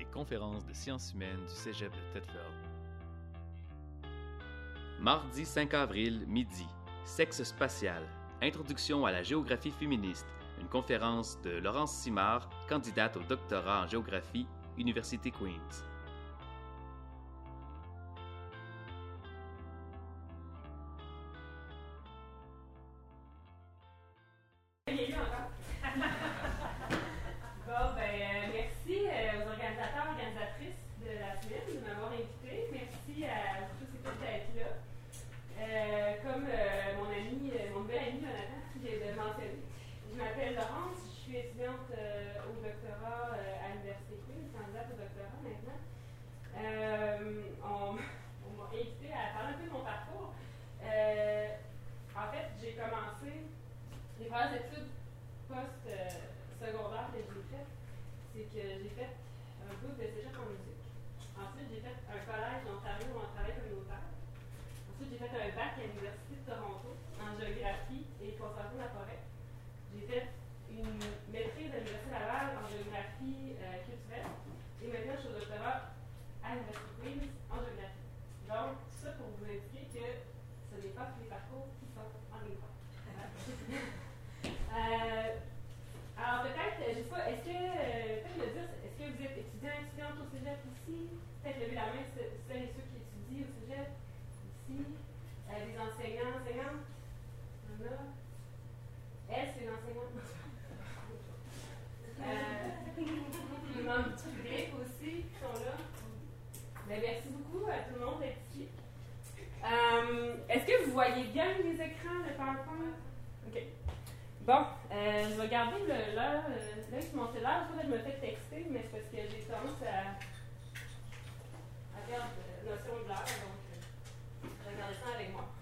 conférences de sciences humaines du Cégep de Thetford. Mardi 5 avril, midi. Sexe spatial. Introduction à la géographie féministe. Une conférence de Laurence Simard, candidate au doctorat en géographie, Université Queen's. Merci aux organisateurs, organisatrices de la semaine de m'avoir invité. Merci à tous et toutes d'être là. Comme mon nouvel ami Jonathan vient de mentionner, je m'appelle Laurence, je suis étudiante au doctorat à l'Université Queen's, candidate au doctorat maintenant. On m'a invité à parler un peu de mon parcours. En fait, j'ai commencé les premières études post-secondaires que j'ai faites. C'est que j'ai fait un bout de cégep en musique. Ensuite, j'ai fait un collège en Ontario en travail communautaire. Ensuite, j'ai fait un bac à l'Université de Toronto en géographie et conservation de la forêt. J'ai fait une maîtrise à l'Université Laval en géographie culturelle. Et maintenant, je suis au doctorat à l'Université Queen's en géographie. Donc, tout ça pour vous indiquer que ce n'est pas tous les parcours qui sont en même temps. Alors peut-être, je ne sais pas, est-ce que vous êtes étudiante au cégep ici? Peut-être lever la main, celles et ceux qui étudient au cégep ici. Des enseignants, enseignantes? Il y en a? Elle, c'est une enseignante. Les membres du public aussi qui sont là. Bien, merci beaucoup à tout le monde d'être ici. Est-ce que vous voyez bien les écrans, le PowerPoint? OK. Bon, je vais garder l'heure sur mon cellulaire. Je me fais texter, mais c'est parce que j'ai tendance à perdre la notion de l'heure, donc je vais garder ça avec moi.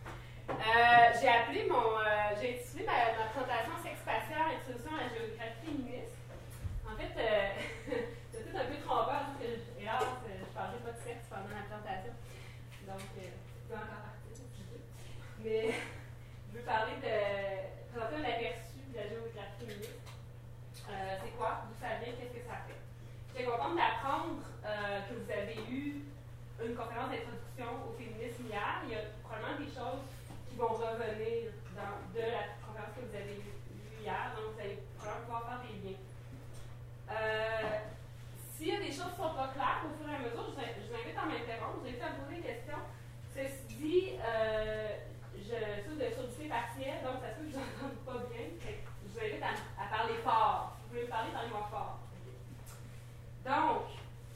J'ai intitulé ma présentation Sexe spatial, introduction à la géographie féministe. En fait, c'est tout un peu trompeur, parce que hélas, je ne parlais pas de sexe pendant la présentation. Donc, je peux encore partir si je veux. Mais je veux présenter un aperçu de la géographie féministe. C'est quoi? D'où ça vient? Qu'est-ce que ça fait? J'étais contente d'apprendre que vous avez eu une conférence d'introduction au féminisme hier. Il y a probablement des choses qui vont revenir de la conférence que vous avez eue hier, donc vous allez probablement pouvoir faire des liens. S'il y a des choses qui ne sont pas claires au fur et à mesure, je vous invite à m'interrompre, je vous invite à me poser des questions. Ceci dit, je suis de surdité partielle, donc ça se peut que je n'entende pas bien. Je vous invite à parler fort. Vous pouvez me parler, parlez-moi fort. Donc,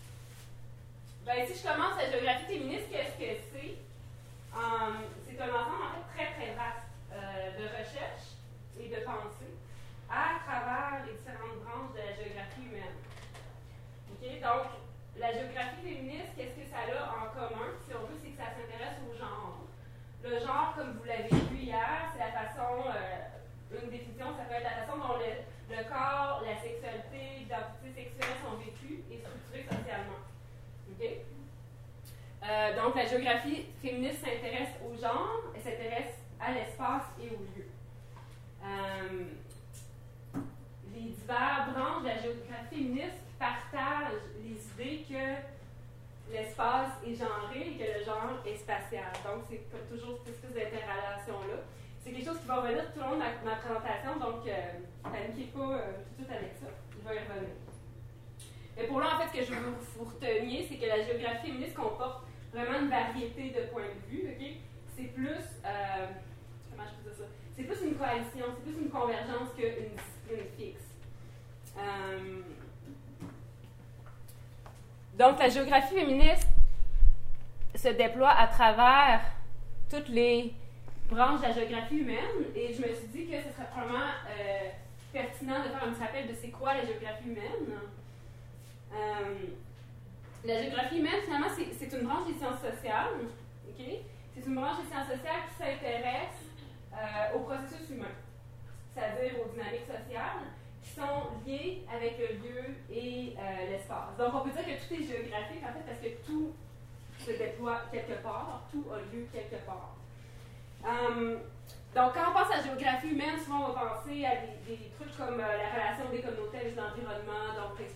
si je commence la géographie féministe, qu'est-ce que c'est? C'est un ensemble en fait très très vaste de recherche et de pensée à travers les différentes branches de la géographie humaine. Okay? Donc, la géographie féministe, qu'est-ce que ça a en commun? Si on veut, c'est que ça s'intéresse au genre. Le genre, comme vous l'avez vu hier, c'est la façon, une définition, ça peut être la façon dont le corps, la sexualité, l'identité sexuelle sont vécues et structurées socialement. Okay? Donc, la géographie féministe s'intéresse au genre, elle s'intéresse à l'espace et au lieu. Les diverses branches de la géographie féministe partagent les idées que l'espace est genré et que le genre est spatial. Donc, c'est comme toujours cette espèce d'interrelation-là. C'est quelque chose qui va revenir tout au long de ma présentation, donc paniquez pas tout de suite avec ça. Je vais y revenir. Mais pour là, en fait, ce que je veux vous reteniez, c'est que la géographie féministe comporte vraiment une variété de points de vue. Okay? C'est plus, comment je peux dire ça? C'est plus une coalition, c'est plus une convergence qu'une discipline fixe. Donc, la géographie féministe se déploie à travers toutes les branches de la géographie humaine, et je me suis dit que ce serait probablement pertinent de faire un petit rappel de c'est quoi la géographie humaine. La géographie humaine, finalement, c'est une branche des sciences sociales. Okay? C'est une branche des sciences sociales qui s'intéresse aux processus humains, c'est-à-dire aux dynamiques sociales, qui sont liées avec le lieu et l'espace. Donc, on peut dire que tout est géographique, en fait, parce que tout se déploie quelque part, tout a lieu quelque part. Donc, quand on pense à la géographie humaine, souvent on va penser à des trucs comme la relation des communautés avec l'environnement, donc l'exploitation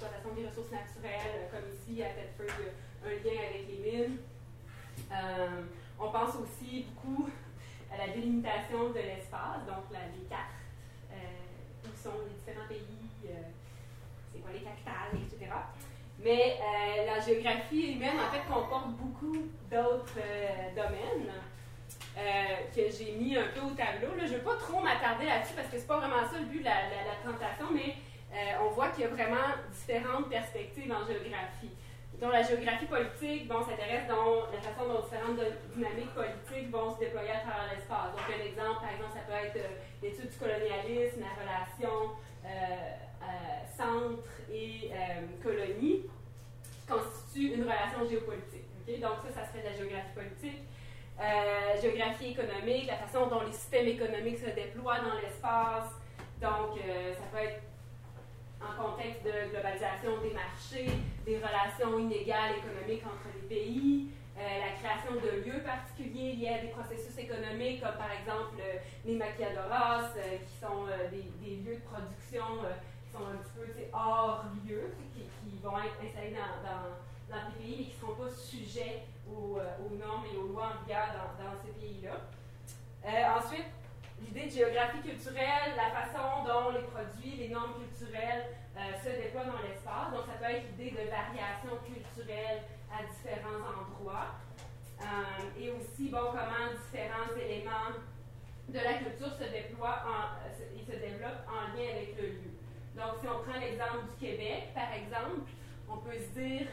des ressources naturelles, comme ici à Thetford, un lien avec les mines. On pense aussi beaucoup à la délimitation de l'espace, donc les cartes, où sont les différents pays, c'est quoi les capitales, etc. Mais la géographie humaine, en fait, comporte beaucoup d'autres domaines que j'ai mis un peu au tableau. Là, je ne veux pas trop m'attarder là-dessus parce que c'est pas vraiment ça le but de la présentation, mais on voit qu'il y a vraiment différentes perspectives en géographie. Donc, la géographie politique, s'intéresse dans la façon dont différentes dynamiques politiques vont se déployer à travers l'espace. Donc, un exemple, par exemple, ça peut être l'étude du colonialisme, la relation centre et colonie, qui constitue une relation géopolitique. Okay? Donc, ça serait de la géographie politique. Géographie économique, la façon dont les systèmes économiques se déploient dans l'espace. Donc, ça peut être en contexte de globalisation des marchés, des relations inégales économiques entre les pays, la création de lieux particuliers liés à des processus économiques, comme par exemple les maquiladoras, qui sont des lieux de production qui sont un petit peu hors lieu, qui vont être installés dans des pays, mais qui ne seront pas sujets aux normes et aux lois en vigueur dans ces pays-là. Ensuite, l'idée de géographie culturelle, la façon dont les produits, les normes culturelles se déploient dans l'espace. Donc, ça peut être l'idée de variation culturelle à différents endroits. Et aussi, comment différents éléments de la culture se déploient et se développent en lien avec le lieu. Donc, si on prend l'exemple du Québec, par exemple, on peut se dire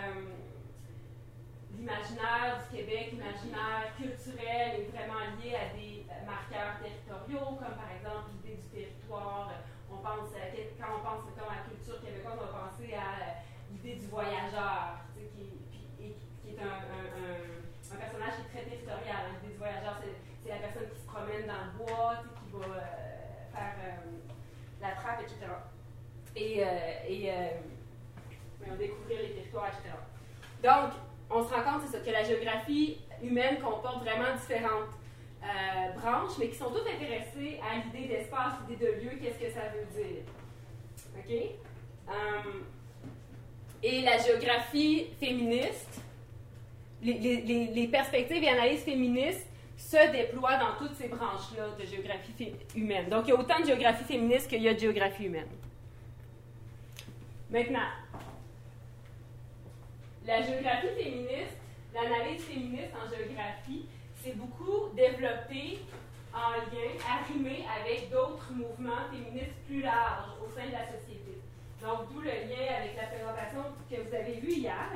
l'imaginaire du Québec, l'imaginaire culturel est vraiment lié à des marqueurs territoriaux, comme par exemple l'idée du territoire. Quand on pense à la culture québécoise, on va penser à l'idée du voyageur, qui est un personnage qui est très territorial. L'idée du voyageur, c'est la personne qui se promène dans le bois, qui va faire la trappe, etc. Et découvrir les territoires, etc. Donc, on se rend compte, c'est ça, que la géographie humaine comporte vraiment différentes branches, mais qui sont toutes intéressées à l'idée d'espace, l'idée de lieu, qu'est-ce que ça veut dire. OK? Et la géographie féministe, les perspectives et analyses féministes se déploient dans toutes ces branches-là de géographie humaine. Donc, il y a autant de géographie féministe qu'il y a de géographie humaine. Maintenant, la géographie féministe, l'analyse féministe en géographie, c'est beaucoup développé en lien, arrimé avec d'autres mouvements féministes plus larges au sein de la société. Donc, d'où le lien avec la présentation que vous avez vue hier.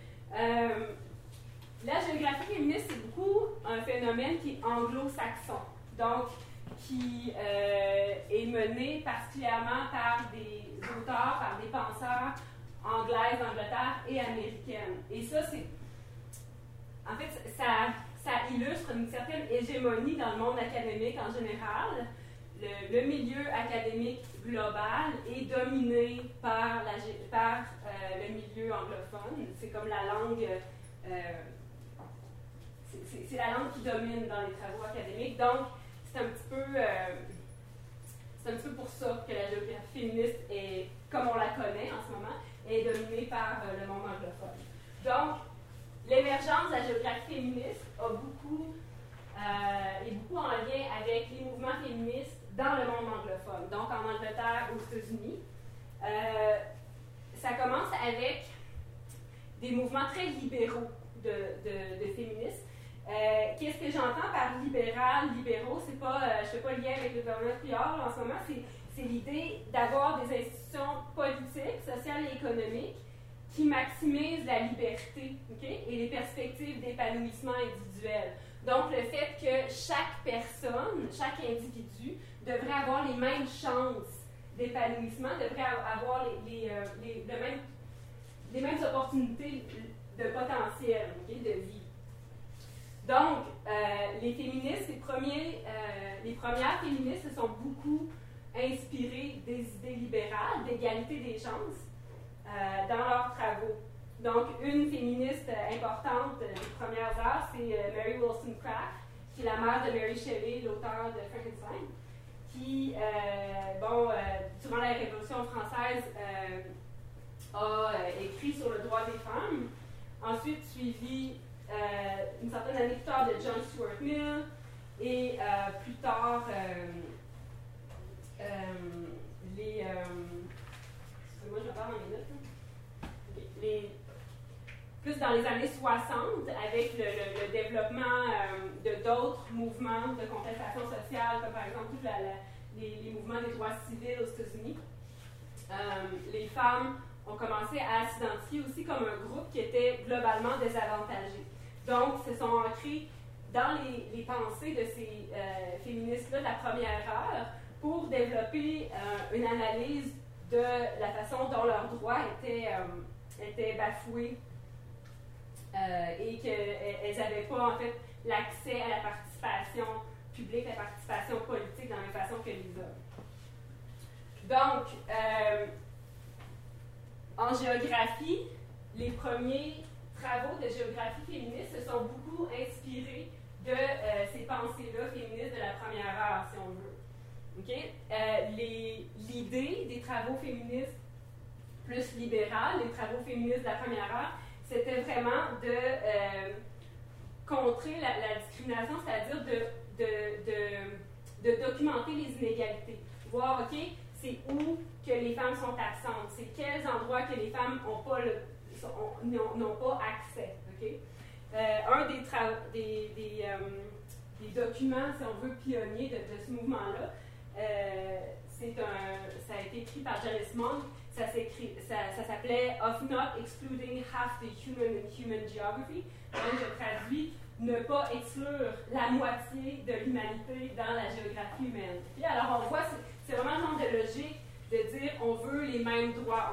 La géographie féministe, c'est beaucoup un phénomène qui est anglo-saxon, donc qui est mené particulièrement par des auteurs, par des penseurs anglaises, d'Angleterre et américaines. Et ça, ça illustre une certaine hégémonie dans le monde académique en général. Le milieu académique global est dominé par le milieu anglophone. C'est comme la langue... c'est la langue qui domine dans les travaux académiques. Donc, c'est un petit peu pour ça que la géographie féministe est, comme on la connaît en ce moment, est dominée par le monde anglophone. Donc, l'émergence de la géographie féministe est beaucoup en lien avec les mouvements féministes dans le monde anglophone, donc en Angleterre, aux États-Unis. Ça commence avec des mouvements très libéraux de féministes. Qu'est-ce que j'entends par libéraux? C'est pas, je ne fais pas le lien avec le gouvernement Couillard en ce moment, c'est l'idée d'avoir des institutions politiques, sociales et économiques qui maximisent la liberté, okay, et les perspectives d'épanouissement individuel. Donc, le fait que chaque personne, chaque individu, devrait avoir les mêmes chances d'épanouissement, devrait avoir les mêmes opportunités de potentiel, okay, de vie. Donc, les féministes, les premières féministes se sont beaucoup inspirées des idées libérales, d'égalité des chances, dans leurs travaux. Donc, une féministe importante des premières heures, c'est Mary Wollstonecraft, qui est la mère de Mary Shelley, l'auteur de Frankenstein, qui, durant la Révolution française, a écrit sur le droit des femmes. Ensuite, suivi une certaine année plus tard de John Stuart Mill et plus tard excusez-moi, je vais faire dans mes notes. Plus dans les années 60, avec le développement de d'autres mouvements de contestation sociale, comme par exemple tous les mouvements des droits civils aux États-Unis, les femmes ont commencé à s'identifier aussi comme un groupe qui était globalement désavantagé. Donc, se sont ancrés dans les pensées de ces féministes-là de la première heure pour développer une analyse de la façon dont leurs droits étaient bafoués et qu'elles n'avaient pas en fait l'accès à la participation publique, la participation politique de la même façon que les hommes. Donc, en géographie, les premiers travaux de géographie féministe se sont beaucoup inspirés de ces pensées-là féministes de la première heure, si on veut. Okay? L'idée des travaux féministes plus libérales, les travaux féministes de la première heure, c'était vraiment de contrer la discrimination, c'est-à-dire de documenter les inégalités. Voir, OK, c'est où que les femmes sont absentes, c'est quels endroits que les femmes n'ont pas accès. Okay? Un des documents, si on veut, pionniers de ce mouvement-là, ça a été écrit par Janice Monk. Ça s'appelait Of Not Excluding Half the Human in Human Geography. Donc, je traduis ne pas exclure la moitié de l'humanité dans la géographie humaine. Puis, alors, on voit, c'est vraiment le genre de logique de dire on veut les mêmes droits,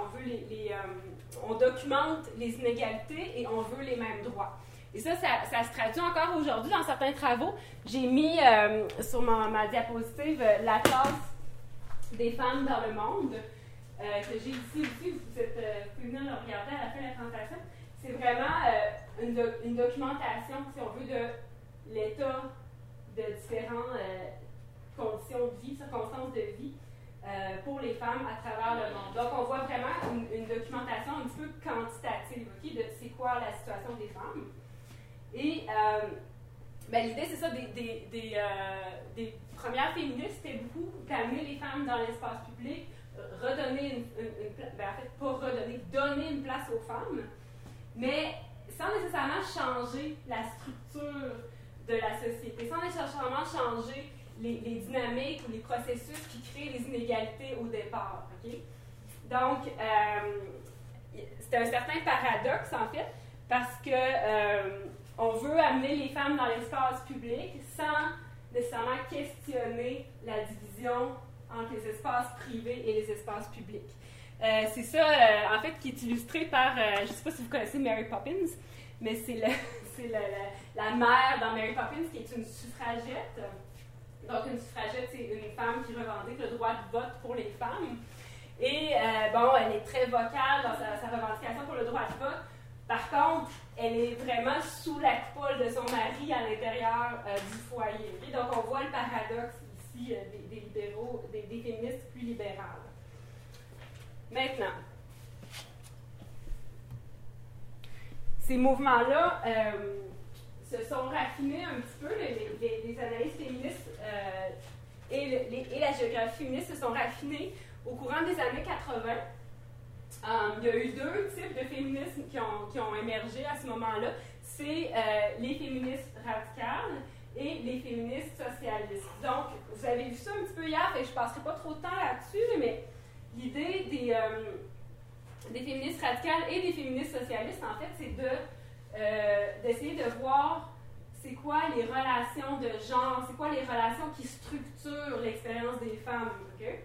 on documente les inégalités et on veut les mêmes droits. Et ça se traduit encore aujourd'hui dans certains travaux. J'ai mis sur ma diapositive la classe des femmes dans le monde. Que j'ai ici aussi, vous pouvez venir le regarder à la fin de la présentation. C'est vraiment une documentation, si on veut, de l'état de différentes conditions de vie, circonstances de vie pour les femmes à travers le monde. Donc, on voit vraiment une documentation un petit peu quantitative, okay, de c'est quoi la situation des femmes. Et l'idée, c'est ça, des premières féministes, c'était beaucoup d'amener les femmes dans l'espace public, redonner donner une place aux femmes, mais sans nécessairement changer la structure de la société, sans nécessairement changer les dynamiques ou les processus qui créent les inégalités au départ. Okay? Donc, c'est un certain paradoxe, en fait, parce que on veut amener les femmes dans l'espace public sans nécessairement questionner la division entre les espaces privés et les espaces publics. C'est ça, en fait, qui est illustré par, je ne sais pas si vous connaissez Mary Poppins, mais c'est la mère dans Mary Poppins qui est une suffragette. Donc, une suffragette, c'est une femme qui revendique le droit de vote pour les femmes. Et, elle est très vocale dans sa revendication pour le droit de vote. Par contre, elle est vraiment sous la coupole de son mari à l'intérieur du foyer. Et donc, on voit le paradoxe ici des libéraux, des féministes plus libérales. Maintenant, ces mouvements-là se sont raffinés un petit peu, les analyses féministes et la géographie féministe se sont raffinés au courant des années 80. Il y a eu deux types de féminisme qui ont émergé à ce moment-là. C'est les féministes radicales et les féministes socialistes. Donc, vous avez vu ça un petit peu hier, et je ne passerai pas trop de temps là-dessus, mais l'idée des féministes radicales et des féministes socialistes, en fait, c'est d'essayer de voir c'est quoi les relations de genre, c'est quoi les relations qui structurent l'expérience des femmes. Okay?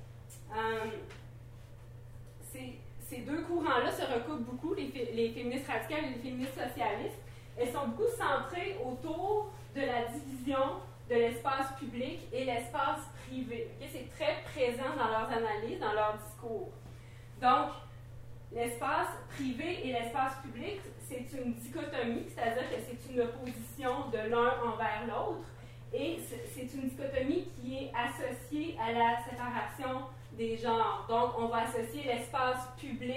Ces deux courants-là se recoupent beaucoup, les féministes radicales et les féministes socialistes. Elles sont beaucoup centrées autour de la division de l'espace public et l'espace privé. Okay? C'est très présent dans leurs analyses, dans leurs discours. Donc, l'espace privé et l'espace public, c'est une dichotomie, c'est-à-dire que c'est une opposition de l'un envers l'autre, et c'est une dichotomie qui est associée à la séparation des genres. Donc, on va associer l'espace public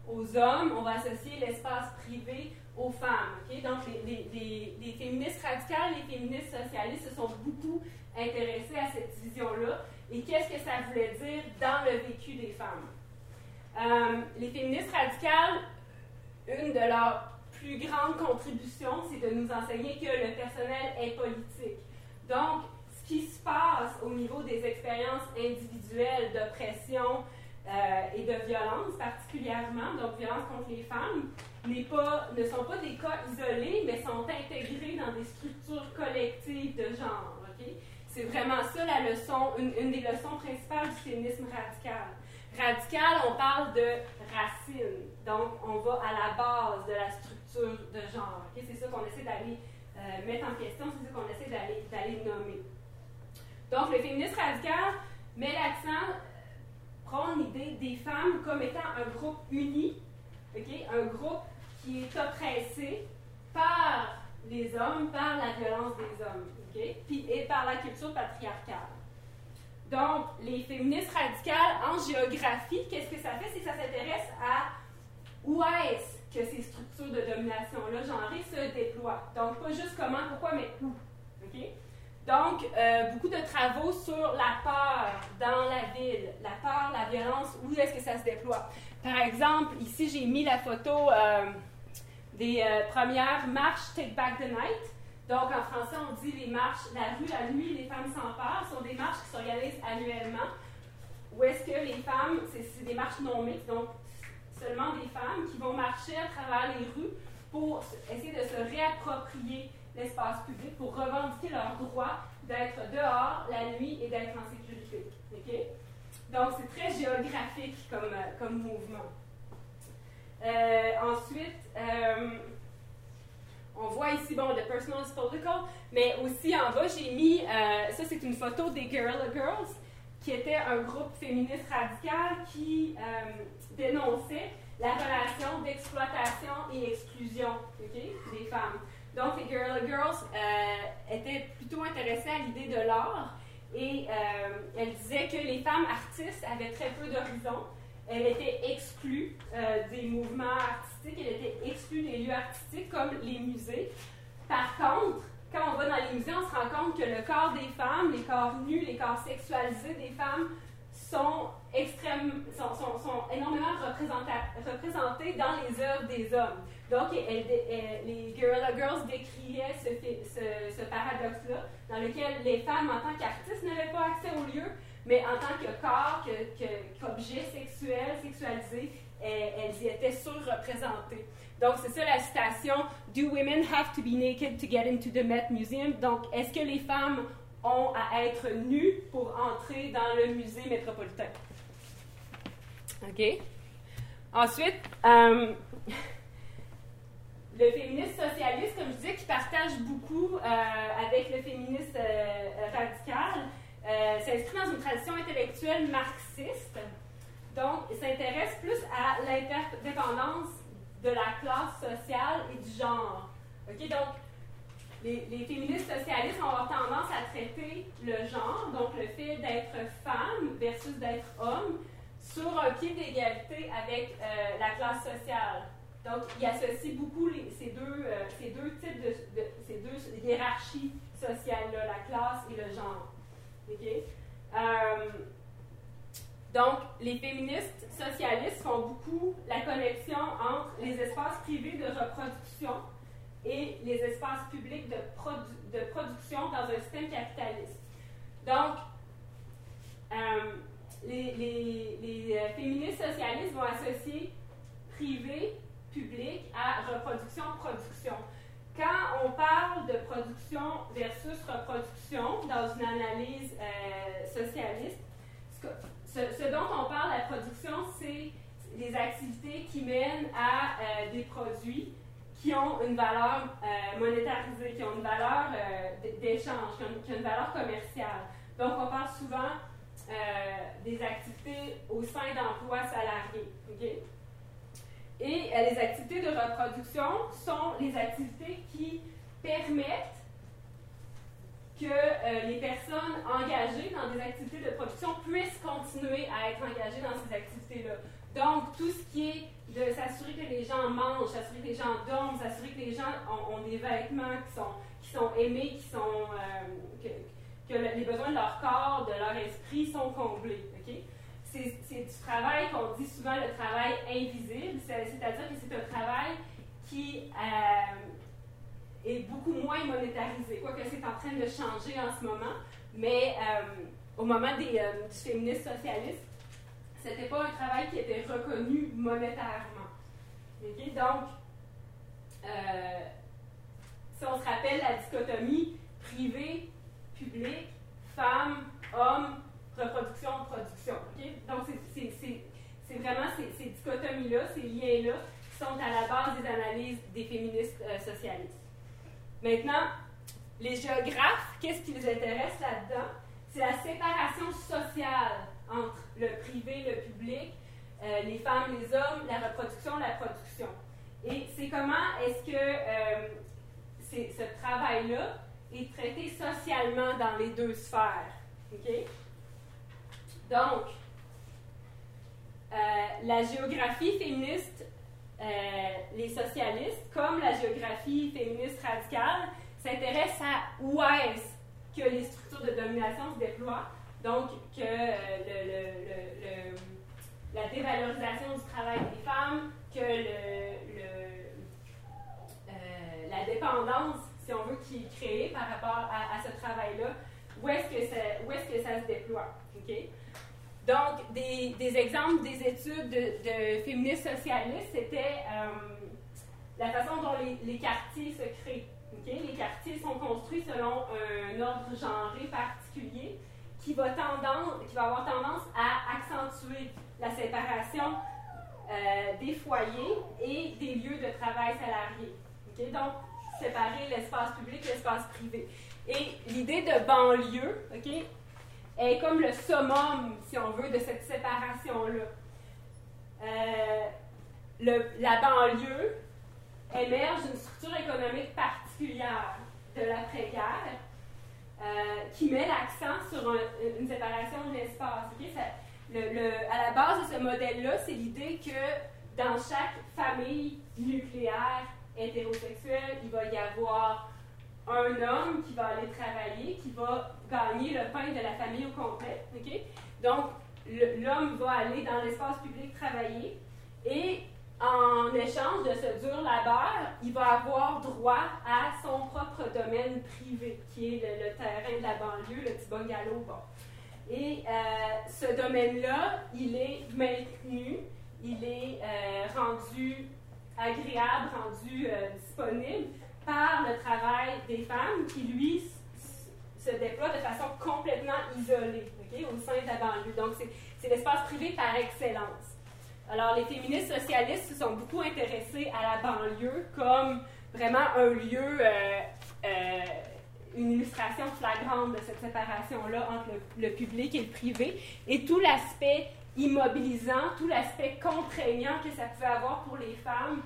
aux hommes, on va associer l'espace privé aux femmes. Okay? Donc, les féministes radicales, les féministes socialistes se sont beaucoup intéressés à cette vision-là. Et qu'est-ce que ça voulait dire dans le vécu des femmes? Les féministes radicales, une de leurs plus grandes contributions, c'est de nous enseigner que le personnel est politique. Donc, ce qui se passe au niveau des expériences individuelles d'oppression et de violence particulièrement, donc violence contre les femmes, ne sont pas des cas isolés, mais sont intégrés dans des structures collectives de genre. Okay? C'est vraiment ça la leçon, une des leçons principales du féminisme radical. Radical, on parle de racines, donc on va à la base de la structure de genre. Okay? C'est ça qu'on essaie d'aller mettre en question, c'est ça qu'on essaie d'aller nommer. Donc, le féminisme radical met l'accent, prend l'idée des femmes comme étant un groupe uni, okay? Un groupe qui est oppressé par les hommes, par la violence des hommes, okay? Puis, et par la culture patriarcale. Donc, les féministes radicales en géographie, qu'est-ce que ça fait? C'est que ça s'intéresse à où est-ce que ces structures de domination-là genrées se déploient. Donc, pas juste comment, pourquoi, mais où. Okay? Donc, beaucoup de travaux sur la peur dans la ville, la peur, la violence, où est-ce que ça se déploie. Par exemple, ici, j'ai mis la photo des premières marches Take Back the Night. Donc, en français, on dit les marches, la rue, la nuit, les femmes s'emparent, sont des marches qui s'organisent annuellement. Où est-ce que les femmes, c'est des marches non mixtes, donc seulement des femmes qui vont marcher à travers les rues pour essayer de se réapproprier l'espace public, pour revendiquer leur droit d'être dehors la nuit et d'être en sécurité. Okay? Donc, c'est très géographique comme mouvement. Ensuite, on voit ici, bon, The Personal is Political, mais aussi en bas, j'ai mis, ça c'est une photo des Guerrilla Girls, qui était un groupe féministe radical qui dénonçait la relation d'exploitation et exclusion, okay, des femmes. Donc, les Guerrilla Girls étaient plutôt intéressées à l'idée de l'art et elles disaient que les femmes artistes avaient très peu d'horizon. Elles étaient exclues des mouvements artistiques, elles étaient exclues des lieux artistiques comme les musées. Par contre, quand on va dans les musées, on se rend compte que le corps des femmes, les corps nus, les corps sexualisés des femmes sont énormément représentés dans les œuvres des hommes. Donc, les Guerrilla Girls décriaient ce paradoxe-là, dans lequel les femmes, en tant qu'artistes, n'avaient pas accès au lieu, mais en tant que corps, qu'objets sexuels, sexualisés, elles y étaient surreprésentées. Donc, c'est ça la citation « Do women have to be naked to get into the Met Museum ?» Donc, est-ce que les femmes ont à être nues pour entrer dans le musée métropolitain? OK. Ensuite, le féministe socialiste, comme je disais, qui partage beaucoup avec le féministe radical, s'inscrit dans une tradition intellectuelle marxiste. Donc, il s'intéresse plus à l'interdépendance de la classe sociale et du genre. Okay? Donc, les féministes socialistes vont avoir tendance à traiter le genre, donc le fait d'être femme versus d'être homme, sur un pied d'égalité avec la classe sociale. Donc, ils associent beaucoup ces deux types ces deux hiérarchies sociales-là, la classe et le genre. Okay? Donc, les féministes socialistes font beaucoup la connexion entre les espaces privés de reproduction et les espaces publics de production dans un système capitaliste. Donc, les féministes socialistes vont associer privé, public à reproduction-production. Quand on parle de production versus reproduction dans une analyse socialiste, ce dont on parle, la production, c'est les activités qui mènent à des produits qui ont une valeur monétarisée, qui ont une valeur d'échange, qui ont une valeur commerciale. Donc, on parle souvent des activités au sein d'emplois salariés. Okay? Et les activités de reproduction sont les activités qui permettent que les personnes engagées dans des activités de production puissent continuer à être engagées dans ces activités-là. Donc, tout ce qui est de s'assurer que les gens mangent, s'assurer que les gens dorment, s'assurer que les gens ont des vêtements qui sont aimés, que les besoins de leur corps, de leur esprit sont comblés. Okay? C'est du travail qu'on dit souvent le travail invisible, c'est-à-dire que c'est un travail qui est beaucoup moins monétarisé, quoique c'est en train de changer en ce moment, mais au moment du féminisme socialiste, c'était pas un travail qui était reconnu monétairement. Okay? Donc, si on se rappelle la dichotomie privé-public, femme, homme, reproduction, production. Okay? Donc, c'est vraiment ces dichotomies-là, ces liens-là, qui sont à la base des analyses des féministes socialistes. Maintenant, les géographes, qu'est-ce qui les intéresse là-dedans? C'est la séparation sociale entre le privé, le public, les femmes, les hommes, la reproduction, la production. Et c'est comment est-ce que ce travail-là est traité socialement dans les deux sphères. Okay? Donc, la géographie féministe, les socialistes, comme la géographie féministe radicale, s'intéressent à où est-ce que les structures de domination se déploient, donc que la dévalorisation du travail des femmes, que la dépendance, si on veut, qui est créée par rapport à ce travail-là, où est-ce que ça se déploie. Okay? Donc, des exemples des études de féministes socialistes, c'était la façon dont les quartiers se créent. Okay? Les quartiers sont construits selon un ordre genré particulier qui va avoir tendance à accentuer la séparation des foyers et des lieux de travail salariés. Okay? Donc, séparer l'espace public et l'espace privé. Et l'idée de banlieue, okay, est comme le summum, si on veut, de cette séparation-là. La banlieue émerge d'une structure économique particulière de l'après-guerre qui met l'accent sur une séparation de l'espace. Okay? À la base de ce modèle-là, c'est l'idée que dans chaque famille nucléaire hétérosexuelle, il va y avoir un homme qui va aller travailler, qui va gagner le pain de la famille au complet. Okay? Donc, l'homme va aller dans l'espace public travailler et en échange de ce dur labeur, il va avoir droit à son propre domaine privé, qui est le terrain de la banlieue, le petit bungalow. Bon. Et ce domaine-là, il est maintenu, il est rendu agréable, rendu disponible par le travail des femmes qui, lui, se déploie de façon complètement isolée, okay, au sein de la banlieue. Donc, c'est l'espace privé par excellence. Alors, les féministes socialistes se sont beaucoup intéressés à la banlieue comme vraiment un lieu, une illustration flagrante de cette séparation-là entre le public et le privé, et tout l'aspect immobilisant, tout l'aspect contraignant que ça pouvait avoir pour les femmes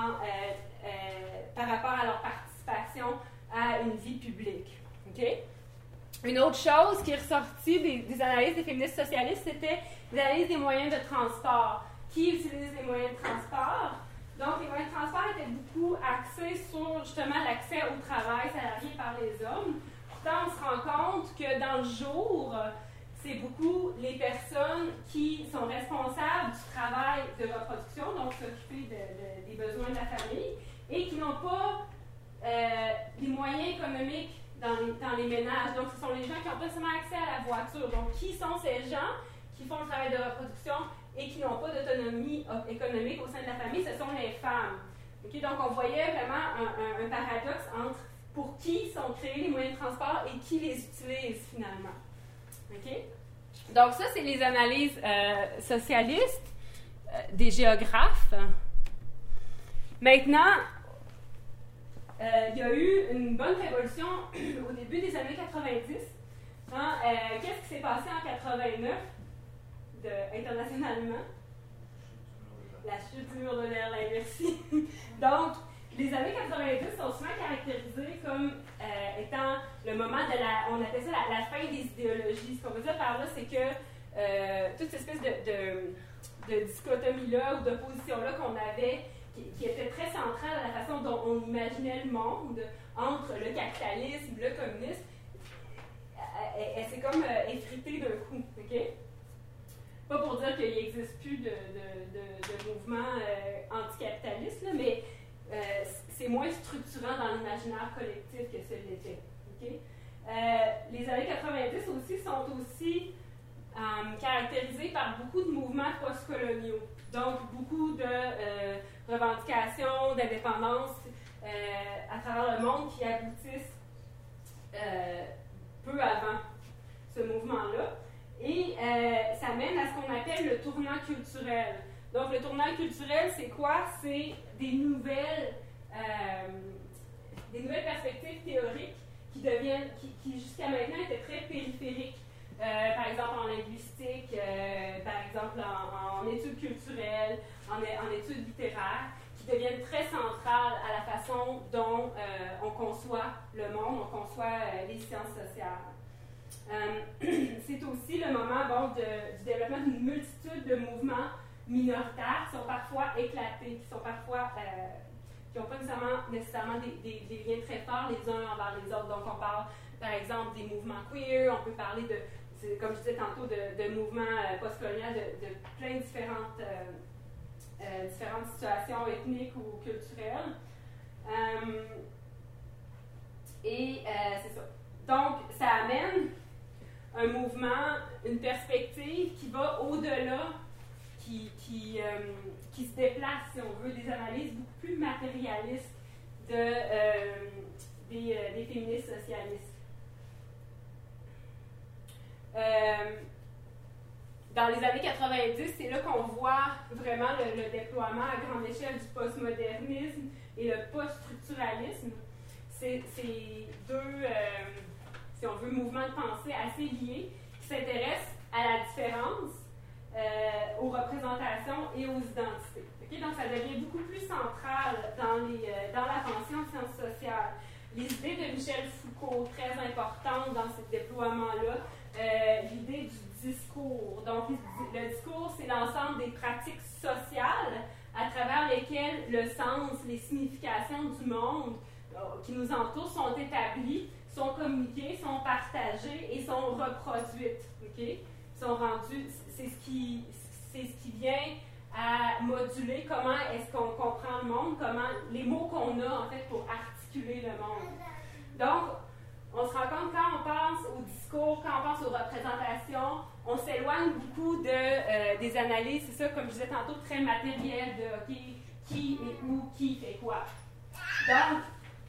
par rapport à leur participation à une vie publique. Okay? Une autre chose qui est ressortie des analyses des féministes socialistes, c'était l'analyse des moyens de transport. Qui utilise les moyens de transport? Donc, les moyens de transport étaient beaucoup axés sur, justement, l'accès au travail salarié par les hommes. Pourtant, on se rend compte que dans le jour, c'est beaucoup les personnes qui sont responsables du travail de reproduction, donc s'occuper des besoins de la famille, et qui n'ont pas les moyens économiques dans les ménages. Donc, ce sont les gens qui n'ont pas seulement accès à la voiture. Donc, qui sont ces gens qui font le travail de reproduction et qui n'ont pas d'autonomie économique au sein de la famille? Ce sont les femmes. Okay? Donc, on voyait vraiment un paradoxe entre pour qui sont créés les moyens de transport et qui les utilise finalement. Okay? Donc, ça, c'est les analyses socialistes des géographes. Maintenant, il y a eu une bonne révolution au début des années 90. Hein? Qu'est-ce qui s'est passé en 89 internationalement? La chute du mur de Berlin, merci. Donc, les années 90 sont souvent caractérisées comme étant le moment de on appelle ça la fin des idéologies. Ce qu'on veut dire par là, c'est que toute cette espèce de dichotomie-là ou d'opposition-là qu'on avait, qui était très centrale à la façon dont on imaginait le monde entre le capitalisme et le communisme, elle s'est comme effritée d'un coup. Okay? Pas pour dire qu'il n'existe plus de mouvements anticapitalistes, là, mais c'est moins structurant dans l'imaginaire collectif que ce l'était. Okay? Les années 90 aussi sont aussi caractérisées par beaucoup de mouvements postcoloniaux. Donc, beaucoup de revendications d'indépendance à travers le monde qui aboutissent peu avant ce mouvement-là. Et ça mène à ce qu'on appelle le tournant culturel. Donc, le tournant culturel, c'est quoi? C'est des nouvelles perspectives théoriques qui jusqu'à maintenant étaient très périphériques. Par exemple, en linguistique, par exemple, en études culturelles, en études littéraires, qui deviennent très centrales à la façon dont on conçoit le monde, on conçoit les sciences sociales. C'est aussi le moment du développement d'une multitude de mouvements minoritaires qui sont parfois éclatés, qui n'ont pas nécessairement des liens très forts les uns envers les autres. Donc, on parle, par exemple, des mouvements queer, on peut parler comme je disais tantôt, de mouvements postcoloniaux, de plein de différentes situations ethniques ou culturelles. C'est ça. Donc, ça amène un mouvement, une perspective qui va au-delà, qui se déplace, si on veut, des analyses beaucoup plus matérialistes des féministes socialistes. Dans les années 90, c'est là qu'on voit vraiment le déploiement à grande échelle du postmodernisme et le post-structuralisme. C'est deux, si on veut, mouvements de pensée assez liés qui s'intéressent à la différence, aux représentations et aux identités. Okay? Donc, ça devient beaucoup plus central dans la pensée en sciences sociales. Les idées de Michel Foucault, très importantes dans ce déploiement-là, l'idée du discours. Donc, le discours, c'est l'ensemble des pratiques sociales à travers lesquelles le sens, les significations du monde qui nous entoure sont établies, sont communiquées, sont partagées et sont reproduites. Okay? Sont rendues, c'est ce qui vient à moduler comment est-ce qu'on comprend le monde, comment les mots qu'on a en fait pour articuler le monde. Donc, on se rend compte quand on pense au discours, quand on pense aux représentations, on s'éloigne beaucoup des analyses, c'est ça, comme je disais tantôt, très matériel de okay, qui et où, qui fait quoi. Donc,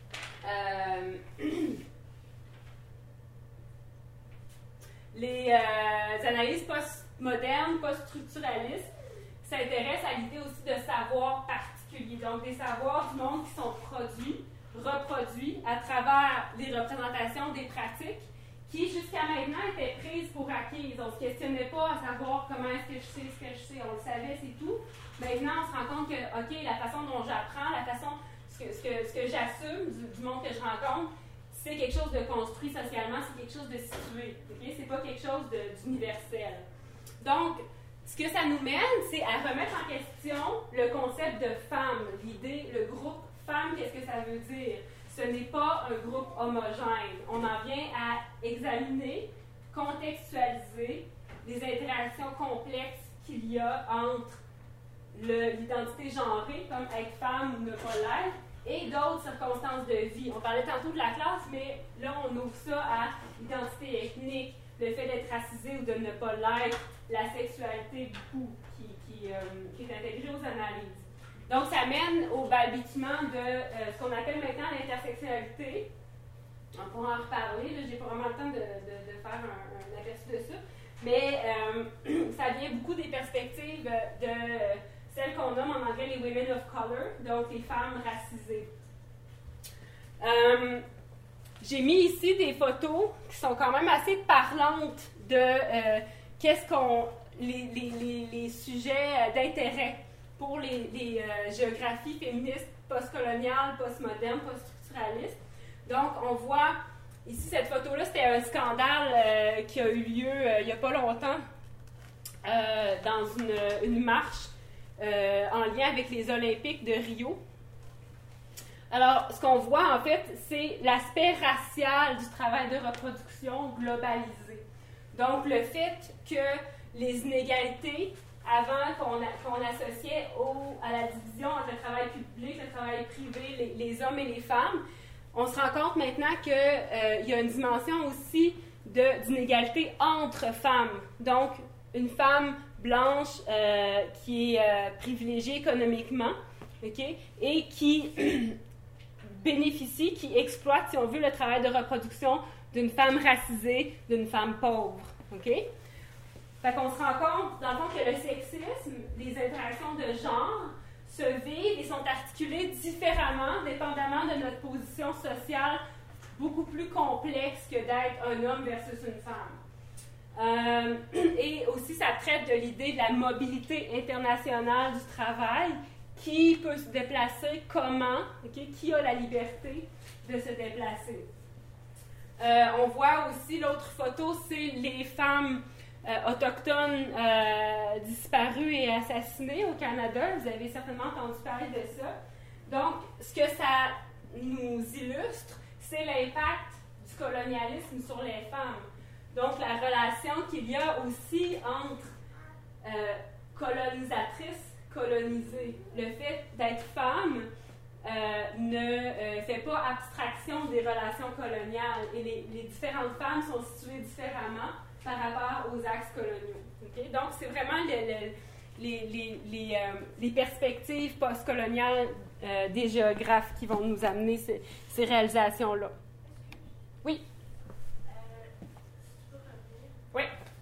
les analyses postmodernes, post-structuralistes s'intéressent à l'idée aussi de savoirs particuliers, donc des savoirs du monde qui sont produits, reproduits à travers les représentations des pratiques qui, jusqu'à maintenant, étaient prises pour acquises. On ne se questionnait pas à savoir comment est-ce que je sais ce que je sais. On le savait, c'est tout. Maintenant, on se rend compte que, OK, la façon dont j'apprends, ce que j'assume du monde que je rencontre, c'est quelque chose de construit socialement, c'est quelque chose de situé. Okay? C'est pas quelque chose d'universel. Donc, ce que ça nous mène, c'est à remettre en question le concept de femme, l'idée, le groupe femme, qu'est-ce que ça veut dire? Ce n'est pas un groupe homogène. On en vient à examiner, contextualiser les interactions complexes qu'il y a entre l'identité genrée, comme être femme ou ne pas l'être, et d'autres circonstances de vie. On parlait tantôt de la classe, mais là, on ouvre ça à l'identité ethnique, le fait d'être racisé ou de ne pas l'être, la sexualité, beaucoup, qui est intégrée aux analyses. Donc, ça mène au balbutiement de ce qu'on appelle maintenant l'intersectionnalité. On pourra en reparler, là, j'ai pas vraiment le temps de faire un aperçu de ça, mais ça vient beaucoup des perspectives de celles qu'on nomme en anglais les women of color, donc les femmes racisées. J'ai mis ici des photos qui sont quand même assez parlantes de les sujets d'intérêt pour les géographies féministes postcoloniales, postmodernes, poststructuralistes. Donc, on voit ici cette photo-là, c'était un scandale qui a eu lieu il n'y a pas longtemps dans une marche en lien avec les Olympiques de Rio. Alors, ce qu'on voit, en fait, c'est l'aspect racial du travail de reproduction globalisé. Donc, le fait que les inégalités, avant qu'on associait à la division entre le travail public, le travail privé, les hommes et les femmes, on se rend compte maintenant qu'il y a une dimension aussi d'inégalité entre femmes. Donc, une femme blanche qui est privilégiée économiquement, okay, et qui bénéficie, qui exploite, si on veut, le travail de reproduction d'une femme racisée, d'une femme pauvre. Okay? Fait qu'on se rend compte, dans le fond, que le sexisme, les interactions de genre, se vivent et sont articulées différemment, dépendamment de notre position sociale beaucoup plus complexe que d'être un homme versus une femme. Et aussi, ça traite de l'idée de la mobilité internationale du travail, qui peut se déplacer, comment, okay, qui a la liberté de se déplacer. On voit aussi l'autre photo, c'est les femmes autochtones disparues et assassinées au Canada. Vous avez certainement entendu parler de ça. Donc, ce que ça nous illustre, c'est l'impact du colonialisme sur les femmes. Donc, la relation qu'il y a aussi entre colonisatrices, colonisées. Le fait d'être femme ne fait pas abstraction des relations coloniales et les différentes femmes sont situées différemment par rapport aux axes coloniaux. Okay? Donc, c'est vraiment les perspectives postcoloniales des géographes qui vont nous amener ces réalisations-là. Oui? Oui?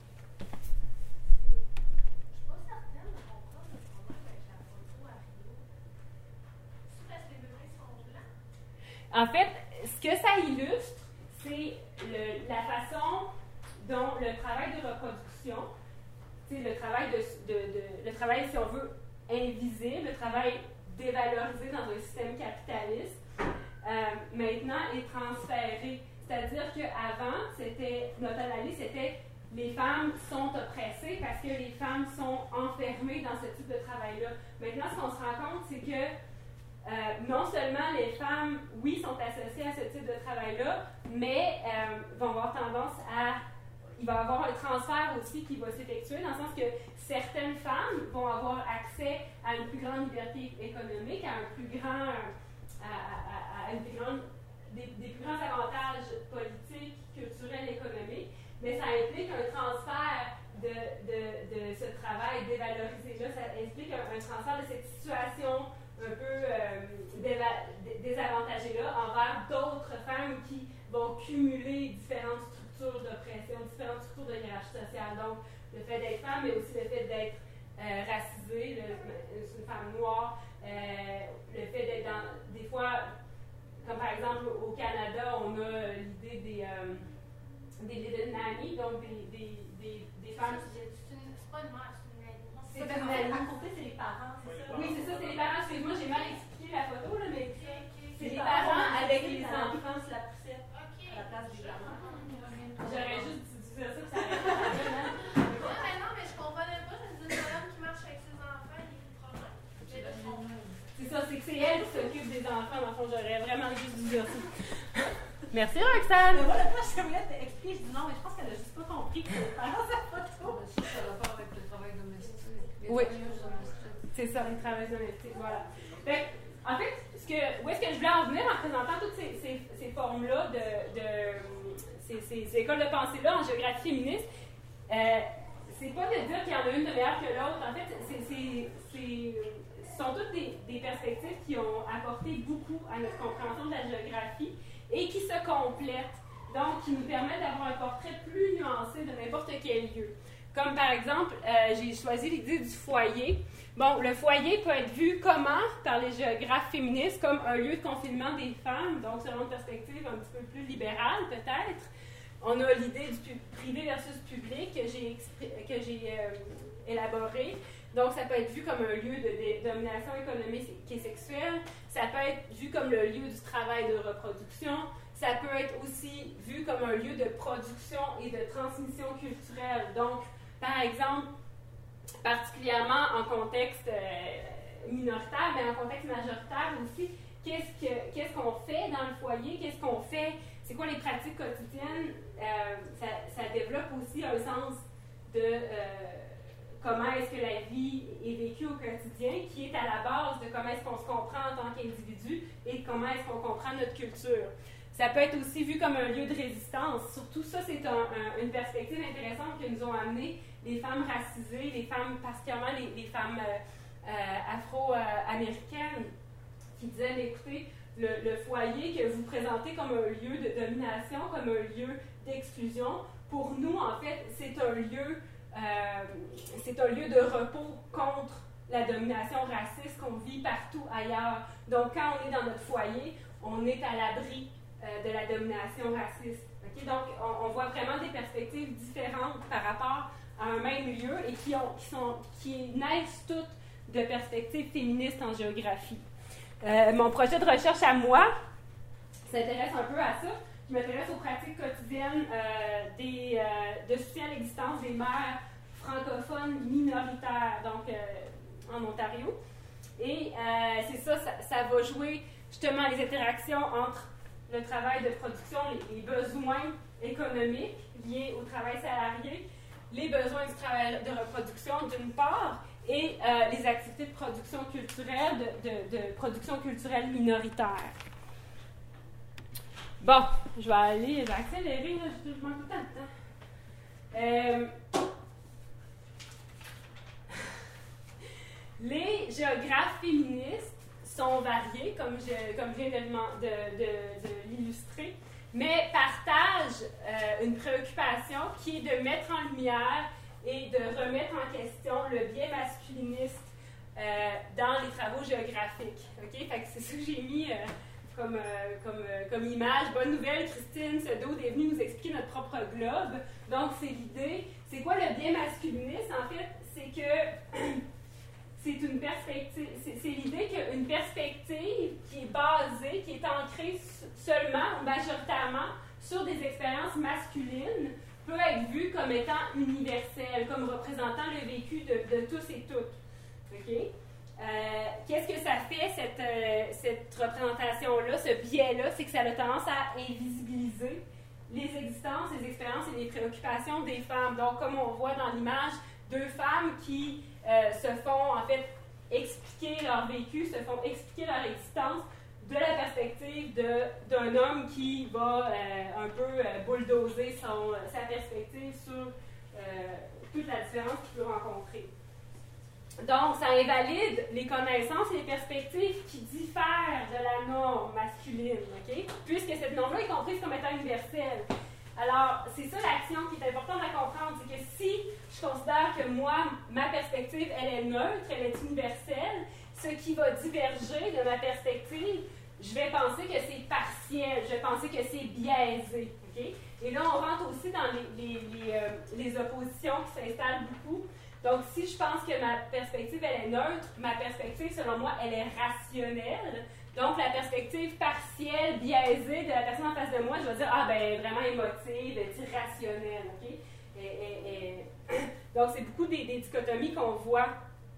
En fait, ce que ça illustre, c'est la façon dont le travail de reproduction, le travail, si on veut, invisible, le travail dévalorisé dans un système capitaliste, maintenant est transféré. C'est-à-dire qu'avant, notre analyse, c'était les femmes sont oppressées parce que les femmes sont enfermées dans ce type de travail-là. Maintenant, ce qu'on se rend compte, c'est que non seulement les femmes, oui, sont associées à ce type de travail-là, mais vont avoir tendance il va y avoir un transfert aussi qui va s'effectuer, dans le sens que certaines femmes vont avoir accès à une plus grande liberté économique, à des plus grands avantages politiques, culturels, économiques, mais ça implique un transfert de ce travail dévalorisé-là, ça implique un transfert de cette situation un peu désavantagées-là envers d'autres femmes qui vont cumuler différentes structures d'oppression, différentes structures de hiérarchie sociale. Donc, le fait d'être femme, mais aussi le fait d'être racisée, une femme noire, le fait d'être des fois, comme par exemple au Canada, on a l'idée des little nannies, donc des femmes. C'est pas une mère, c'est une nanny. À côté, c'est les parents, c'est ça? Oui, c'est ça, c'est les parents. Excuse-moi, j'ai mal expliqué la photo, là, mais c'est les parents avec les enfants sur la poussette à la place des parents. J'aurais juste dû dire ça, puis ça aurait été la même. Mais non, mais je comprenais pas. Je me dis, une madame qui marche avec ses enfants, il y a des problèmes. C'est ça, c'est que c'est elle qui s'occupe des enfants. Dans le fond, j'aurais vraiment juste dû dire ça. Merci, Roxane. Mais voilà, moi, je voulais t'expliquer. Je dis non, mais je pense qu'elle a juste pas compris que c'est pas sa photo. Ça a rapport avec le travail domestique. Oui. C'est ça, les travailleurs domestiques, voilà. Fait, en fait, où est-ce que je voulais en venir en présentant toutes ces formes-là, ces écoles de pensée-là en géographie féministe, c'est pas de dire qu'il y en a une de meilleure que l'autre. En fait, ce sont toutes des perspectives qui ont apporté beaucoup à notre compréhension de la géographie et qui se complètent, donc qui nous permettent d'avoir un portrait plus nuancé de n'importe quel lieu. Comme par exemple, j'ai choisi l'idée du foyer. Bon, le foyer peut être vu comment, par les géographes féministes, comme un lieu de confinement des femmes, donc selon une perspective un petit peu plus libérale peut-être. On a l'idée du privé versus public que j'ai élaborée. Donc, ça peut être vu comme un lieu de domination économique et sexuelle. Ça peut être vu comme le lieu du travail de reproduction. Ça peut être aussi vu comme un lieu de production et de transmission culturelle. Donc, par exemple, particulièrement en contexte minoritaire, mais en contexte majoritaire aussi. Qu'est-ce qu'on fait dans le foyer? Qu'est-ce qu'on fait? C'est quoi les pratiques quotidiennes? Ça développe aussi un sens de comment est-ce que la vie est vécue au quotidien, qui est à la base de comment est-ce qu'on se comprend en tant qu'individu et comment est-ce qu'on comprend notre culture. Ça peut être aussi vu comme un lieu de résistance. Surtout ça, c'est une perspective intéressante que nous ont amené les femmes racisées, les femmes, particulièrement les femmes afro-américaines, qui disaient, mais écoutez, le foyer que vous présentez comme un lieu de domination, comme un lieu d'exclusion, pour nous, en fait, c'est un lieu de repos contre la domination raciste qu'on vit partout ailleurs. Donc, quand on est dans notre foyer, on est à l'abri de la domination raciste. Okay? Donc, on voit vraiment des perspectives différentes par rapport à un même lieu et qui naissent toutes de perspectives féministes en géographie. Mon projet de recherche à moi s'intéresse un peu à ça. Je m'intéresse aux pratiques quotidiennes de soutien à l'existence des mères francophones minoritaires, donc en Ontario. Et c'est ça va jouer justement les interactions entre le travail de production, les besoins économiques liés au travail salarié, les besoins du travail de reproduction d'une part, et les activités de production culturelle, de production culturelle minoritaire. Bon, je vais accélérer, là, je manque tout le temps. Les géographes féministes sont variés, comme je viens de l'illustrer, mais partagent une préoccupation qui est de mettre en lumière et de remettre en question le biais masculiniste dans les travaux géographiques. Okay? Fait que c'est ça que j'ai mis comme image. Bonne nouvelle, Christine Sedot est venue nous expliquer notre propre globe. Donc, c'est l'idée. C'est quoi le biais masculiniste? En fait, c'est que c'est une perspective. C'est l'idée qu'une perspective qui est basée, qui est ancrée seulement ou majoritairement sur des expériences masculines peut être vue comme étant universelle, comme représentant le vécu de tous et toutes. Okay? Qu'est-ce que ça fait, cette représentation-là, ce biais-là? C'est que ça a tendance à invisibiliser les existences, les expériences et les préoccupations des femmes. Donc, comme on voit dans l'image, deux femmes qui se font, en fait, expliquer leur vécu, se font expliquer leur existence de la perspective d'un homme qui va un peu bulldozer sa perspective sur toute la différence qu'il peut rencontrer. Donc, ça invalide les connaissances et les perspectives qui diffèrent de la norme masculine, okay? Puisque cette norme-là est comprise comme étant universelle. Alors, c'est ça l'action qui est importante à comprendre, c'est que si je considère que moi, ma perspective, elle est neutre, elle est universelle, ce qui va diverger de ma perspective, je vais penser que c'est partiel, je vais penser que c'est biaisé. Okay? Et là, on rentre aussi dans les oppositions qui s'installent beaucoup. Donc, si je pense que ma perspective, elle est neutre, ma perspective, selon moi, elle est rationnelle. Donc, la perspective partielle, biaisée de la personne en face de moi, je vais dire, ah, ben, vraiment émotive, elle est irrationnelle. Okay? Donc, c'est beaucoup des dichotomies qu'on voit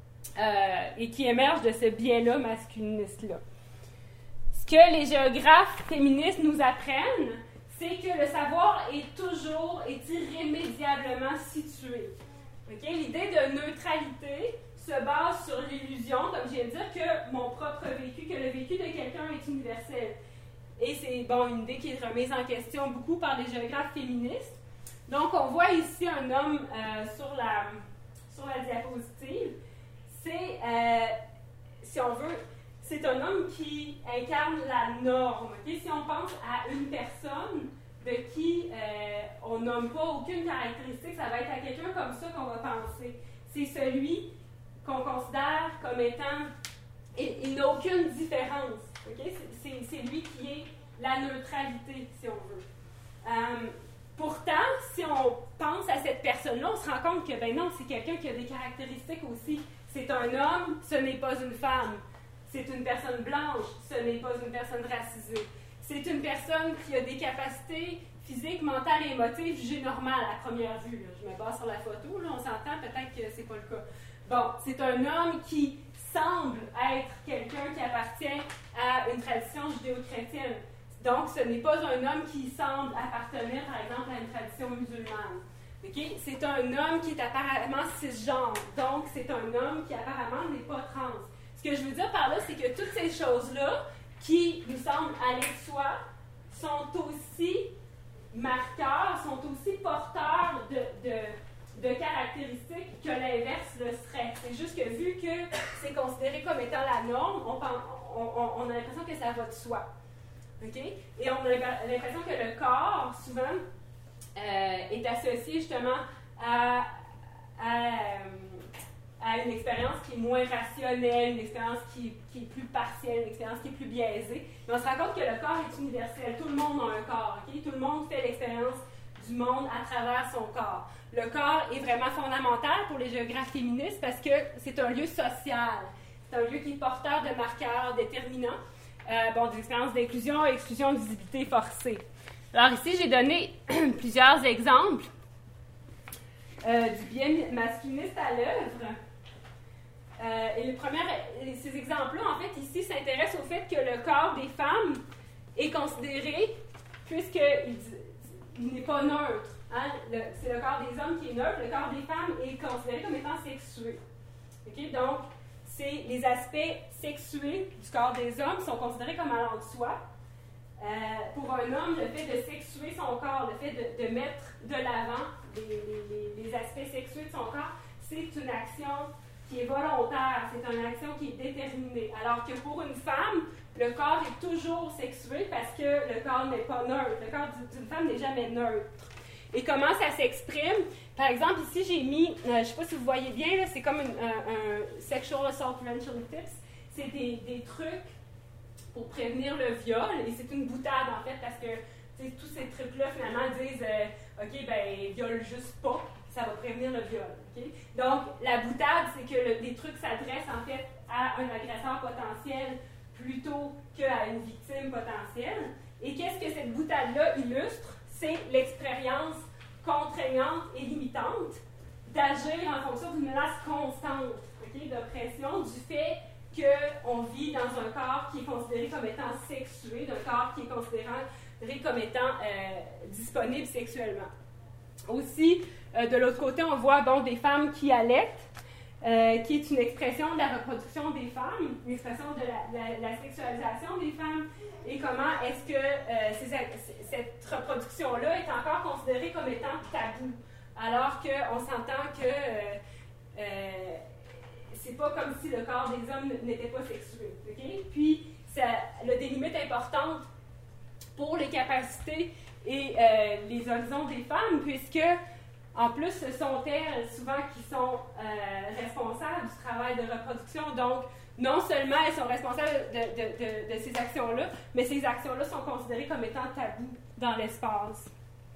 et qui émergent de ce biais-là masculiniste-là. Ce que les géographes féministes nous apprennent, c'est que le savoir est irrémédiablement situé. Okay? L'idée de neutralité se base sur l'illusion, comme je viens de dire, que mon propre vécu, que le vécu de quelqu'un est universel. Et c'est une idée qui est remise en question beaucoup par les géographes féministes. Donc, on voit ici un homme sur la diapositive. C'est, si on veut, c'est un homme qui incarne la norme. Okay? Si on pense à une personne de qui on nomme pas aucune caractéristique, ça va être à quelqu'un comme ça qu'on va penser. C'est celui qu'on considère comme étant... Il n'a aucune différence. Okay? C'est lui qui est la neutralité, si on veut. Pourtant, si on pense à cette personne-là, on se rend compte que, ben non, c'est quelqu'un qui a des caractéristiques aussi. C'est un homme, ce n'est pas une femme. C'est une personne blanche, ce n'est pas une personne racisée. C'est une personne qui a des capacités physiques, mentales et émotives jugées normales à première vue. Là. Je me base sur la photo, là, on s'entend, peut-être que c'est pas le cas. Bon, c'est un homme qui semble être quelqu'un qui appartient à une tradition judéo-chrétienne. Donc, ce n'est pas un homme qui semble appartenir, par exemple, à une tradition musulmane. Okay? C'est un homme qui est apparemment cisgenre. Donc, c'est un homme qui apparemment n'est pas trans. Ce que je veux dire par là, c'est que toutes ces choses-là, qui nous semblent aller de soi, sont aussi marqueurs, sont aussi porteurs de caractéristiques que l'inverse le serait. C'est juste que vu que c'est considéré comme étant la norme, on a l'impression que ça va de soi. Okay? Et on a l'impression que le corps, souvent, est associé justement à une expérience qui est moins rationnelle, une expérience qui est plus partielle, une expérience qui est plus biaisée. Mais on se rend compte que le corps est universel. Tout le monde a un corps. Okay? Tout le monde fait l'expérience du monde à travers son corps. Le corps est vraiment fondamental pour les géographes féministes parce que c'est un lieu social. C'est un lieu qui est porteur de marqueurs déterminants. Des expériences d'inclusion, exclusion, de visibilité forcée. Alors ici, j'ai donné plusieurs exemples du biais masculiniste à l'œuvre. Ces exemples-là, en fait, ici, s'intéressent au fait que le corps des femmes est considéré, puisqu'il n'est pas neutre. Hein? C'est le corps des hommes qui est neutre, le corps des femmes est considéré comme étant sexué. Okay? Donc, les aspects sexués du corps des hommes sont considérés comme allant de soi. Pour un homme, le fait de sexuer son corps, le fait de mettre de l'avant les aspects sexués de son corps, c'est une action qui est volontaire, c'est une action qui est déterminée. Alors que pour une femme, le corps est toujours sexué parce que le corps n'est pas neutre. Le corps d'une femme n'est jamais neutre. Et comment ça s'exprime? Par exemple, ici, j'ai mis, je ne sais pas si vous voyez bien, là, c'est comme un Sexual Assault Prevention Tips. C'est des trucs pour prévenir le viol. Et c'est une boutade, en fait, parce que tous ces trucs-là, finalement, disent OK, ben, viole juste pas, ça va prévenir le viol. Okay? Donc, la boutade, c'est que les trucs s'adressent, en fait, à un agresseur potentiel plutôt qu'à une victime potentielle. Et qu'est-ce que cette boutade-là illustre? C'est l'expérience contraignante et limitante d'agir en fonction d'une menace constante, okay, d'oppression, du fait qu'on vit dans un corps qui est considéré comme étant sexué, d'un corps qui est considéré comme étant disponible sexuellement. Aussi, de l'autre côté, on voit des femmes qui allaitent, qui est une expression de la reproduction des femmes, une expression de la sexualisation des femmes, et comment est-ce que cette reproduction-là est encore considérée comme étant tabou, alors qu'on s'entend que c'est pas comme si le corps des hommes n'était pas sexué. Okay? Puis, ça a des limites importantes pour les capacités et les horizons des femmes, puisque en plus, ce sont elles, souvent, qui sont responsables du travail de reproduction. Donc, non seulement elles sont responsables de ces actions-là, mais ces actions-là sont considérées comme étant tabous dans l'espace.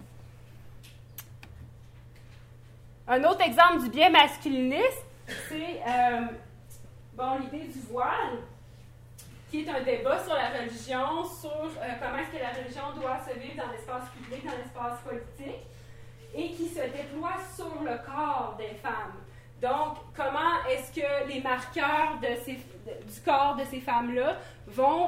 Un autre exemple du biais masculiniste, c'est l'idée du voile, qui est un débat sur la religion, sur comment est-ce que la religion doit se vivre dans l'espace public, dans l'espace politique, et qui se déploie sur le corps des femmes. Donc, comment est-ce que les marqueurs du corps de ces femmes-là vont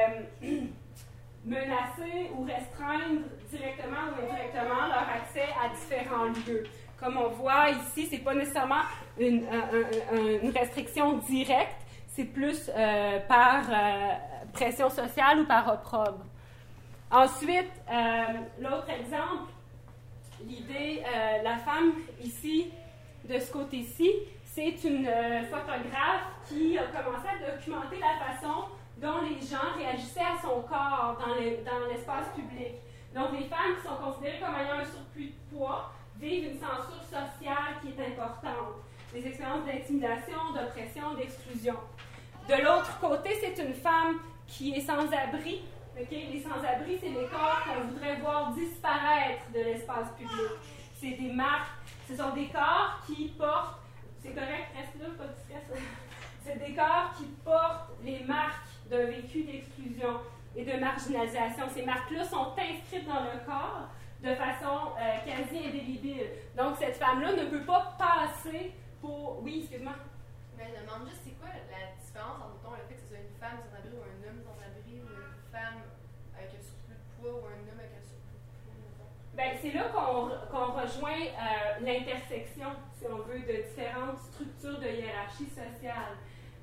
menacer ou restreindre directement ou indirectement leur accès à différents lieux? Comme on voit ici, ce n'est pas nécessairement une restriction directe, c'est plus par pression sociale ou par opprobre. Ensuite, l'autre exemple, l'idée, la femme ici, de ce côté-ci, c'est une photographe qui a commencé à documenter la façon dont les gens réagissaient à son corps dans l'espace public. Donc, les femmes qui sont considérées comme ayant un surplus de poids vivent une censure sociale qui est importante. Des expériences d'intimidation, d'oppression, d'exclusion. De l'autre côté, c'est une femme qui est sans-abri. Okay? Les sans-abri, c'est les corps qu'on voudrait voir disparaître de l'espace public. C'est des marques, ce sont des corps qui portent, c'est correct, reste là, pas de stress. C'est des corps qui portent les marques d'un vécu d'exclusion et de marginalisation. Ces marques-là sont inscrites dans le corps de façon quasi indélébile. Donc, cette femme-là ne peut pas passer pour... Oui, excuse-moi. Ben, je me demande juste, c'est quoi la différence entre, mettons, le fait que ce soit une femme sans abri ou un homme sans abri, ou une femme avec un surplus de poids ou un homme avec un surplus de poids, mettons? Ben, c'est là qu'on rejoint l'intersection, si on veut, de différentes structures de hiérarchie sociale.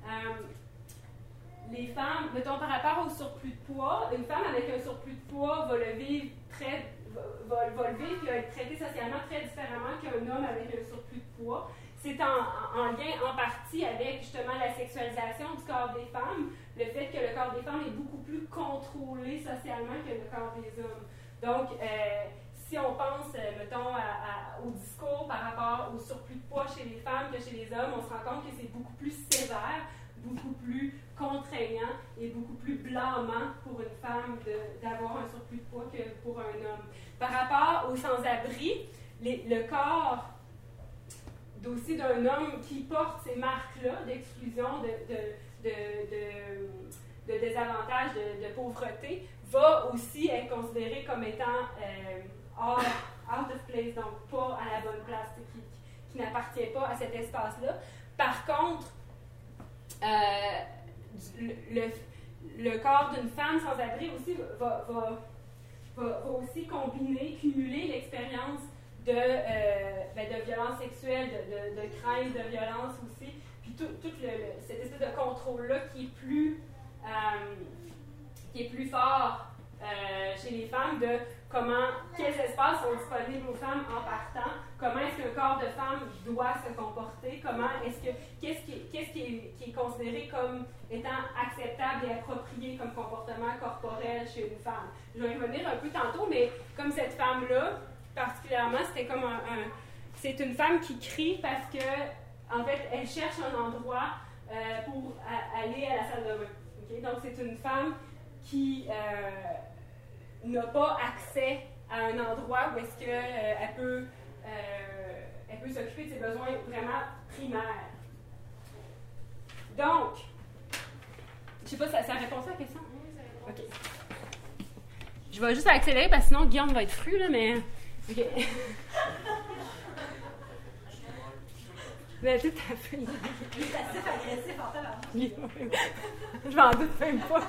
Les femmes, mettons par rapport au surplus de poids, une femme avec un surplus de poids va le vivre va le vivre et va être traité socialement très différemment qu'un homme avec un surplus de poids. C'est en lien en partie avec justement la sexualisation du corps des femmes, le fait que le corps des femmes est beaucoup plus contrôlé socialement que le corps des hommes. Donc, si on pense, mettons, au discours par rapport au surplus de poids chez les femmes que chez les hommes, on se rend compte que c'est beaucoup plus sévère, beaucoup plus contraignant et beaucoup plus blâmant pour une femme d'avoir un surplus de poids que pour un homme. Par rapport aux sans-abri, le corps aussi d'un homme qui porte ces marques-là d'exclusion, de désavantage, de pauvreté, va aussi être considéré comme étant out of place, donc pas à la bonne place, qui n'appartient pas à cet espace-là. Par contre, le corps d'une femme sans abri aussi va aussi cumuler l'expérience de violence sexuelle, de crainte de violence aussi, puis tout cette espèce de contrôle-là qui est plus fort chez les femmes de quels espaces sont disponibles aux femmes en partant, comment est-ce qu'un corps de femme doit se comporter, qu'est-ce qui est considéré comme étant acceptable et approprié comme comportement corporel chez une femme. Je vais y revenir un peu tantôt, mais comme cette femme-là, particulièrement, c'était comme c'est une femme qui crie parce que, en fait, elle cherche un endroit pour aller à la salle de bain. Okay? Donc, c'est une femme qui n'a pas accès à un endroit où est-ce qu'elle peut s'occuper de ses besoins vraiment primaires. Donc, je ne sais pas, ça répond ça à la question? Oui, ça répond. OK. Je vais juste accélérer parce que sinon Guillaume va être fru, là, mais... OK. Mais tout à fait. Il est passif-agressif en tabarnak. Je m'en doute même pas.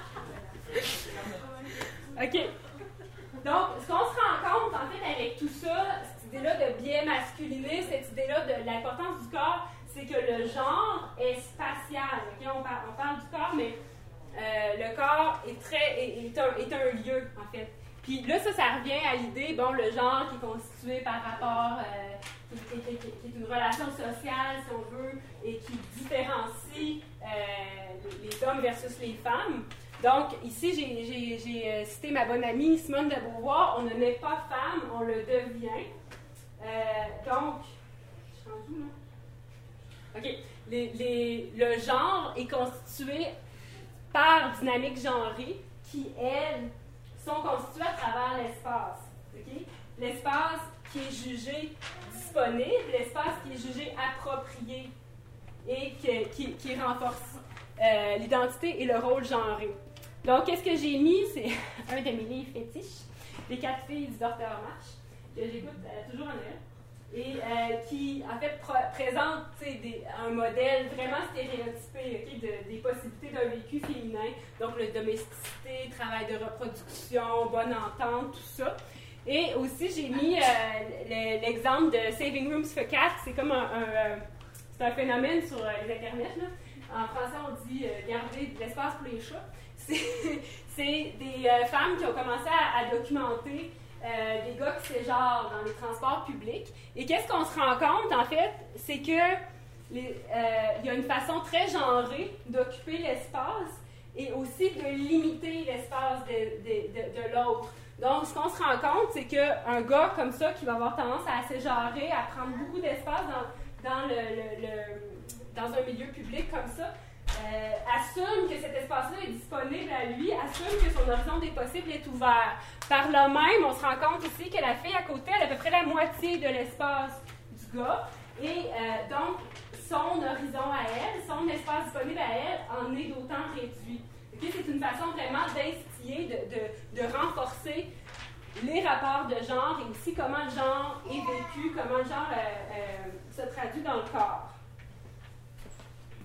OK. Donc, ce qu'on se rend compte, en fait, avec tout ça, cette idée-là de biais masculiné, cette idée-là de l'importance du corps, c'est que le genre est spatial. Okay? On parle du corps, mais le corps est un lieu, en fait. Puis là, ça revient à l'idée, le genre qui est constitué par rapport, qui est une relation sociale, si on veut, et qui différencie les hommes versus les femmes. Donc, ici, j'ai cité ma bonne amie Simone de Beauvoir, on ne naît pas femme, on le devient. Donc, je suis rendue, là? OK. Le genre est constitué par dynamiques genrées qui, elles, sont constituées à travers l'espace. Okay? L'espace qui est jugé disponible, l'espace qui est jugé approprié et qui renforce l'identité et le rôle genré. Donc, qu'est-ce que j'ai mis? C'est un de mes livres fétiches, Les 4 filles du Docteur March, que j'écoute toujours en Noël, et qui, en fait, présente un modèle vraiment stéréotypé, okay, des possibilités d'un vécu féminin, donc la domesticité, travail de reproduction, bonne entente, tout ça. Et aussi, j'ai mis l'exemple de Saving Rooms for Cats. C'est comme c'est un phénomène sur les internets, là. En français, on dit garder de l'espace pour les chats. C'est des femmes qui ont commencé à documenter des gars qui s'éjarent dans les transports publics. Et qu'est-ce qu'on se rend compte, en fait, c'est que il y a une façon très genrée d'occuper l'espace et aussi de limiter l'espace de l'autre. Donc, ce qu'on se rend compte, c'est qu'un gars comme ça, qui va avoir tendance à s'éjarer, à prendre beaucoup d'espace dans un milieu public comme ça, assume que cet espace-là est disponible à lui, assume que son horizon des possibles est ouvert. Par là même, on se rend compte aussi que la fille à côté, elle a à peu près la moitié de l'espace du gars, et donc son horizon à elle, son espace disponible à elle, en est d'autant réduit. Okay? C'est une façon vraiment d'instiller, de renforcer les rapports de genre et aussi comment le genre est vécu, comment le genre se traduit dans le corps.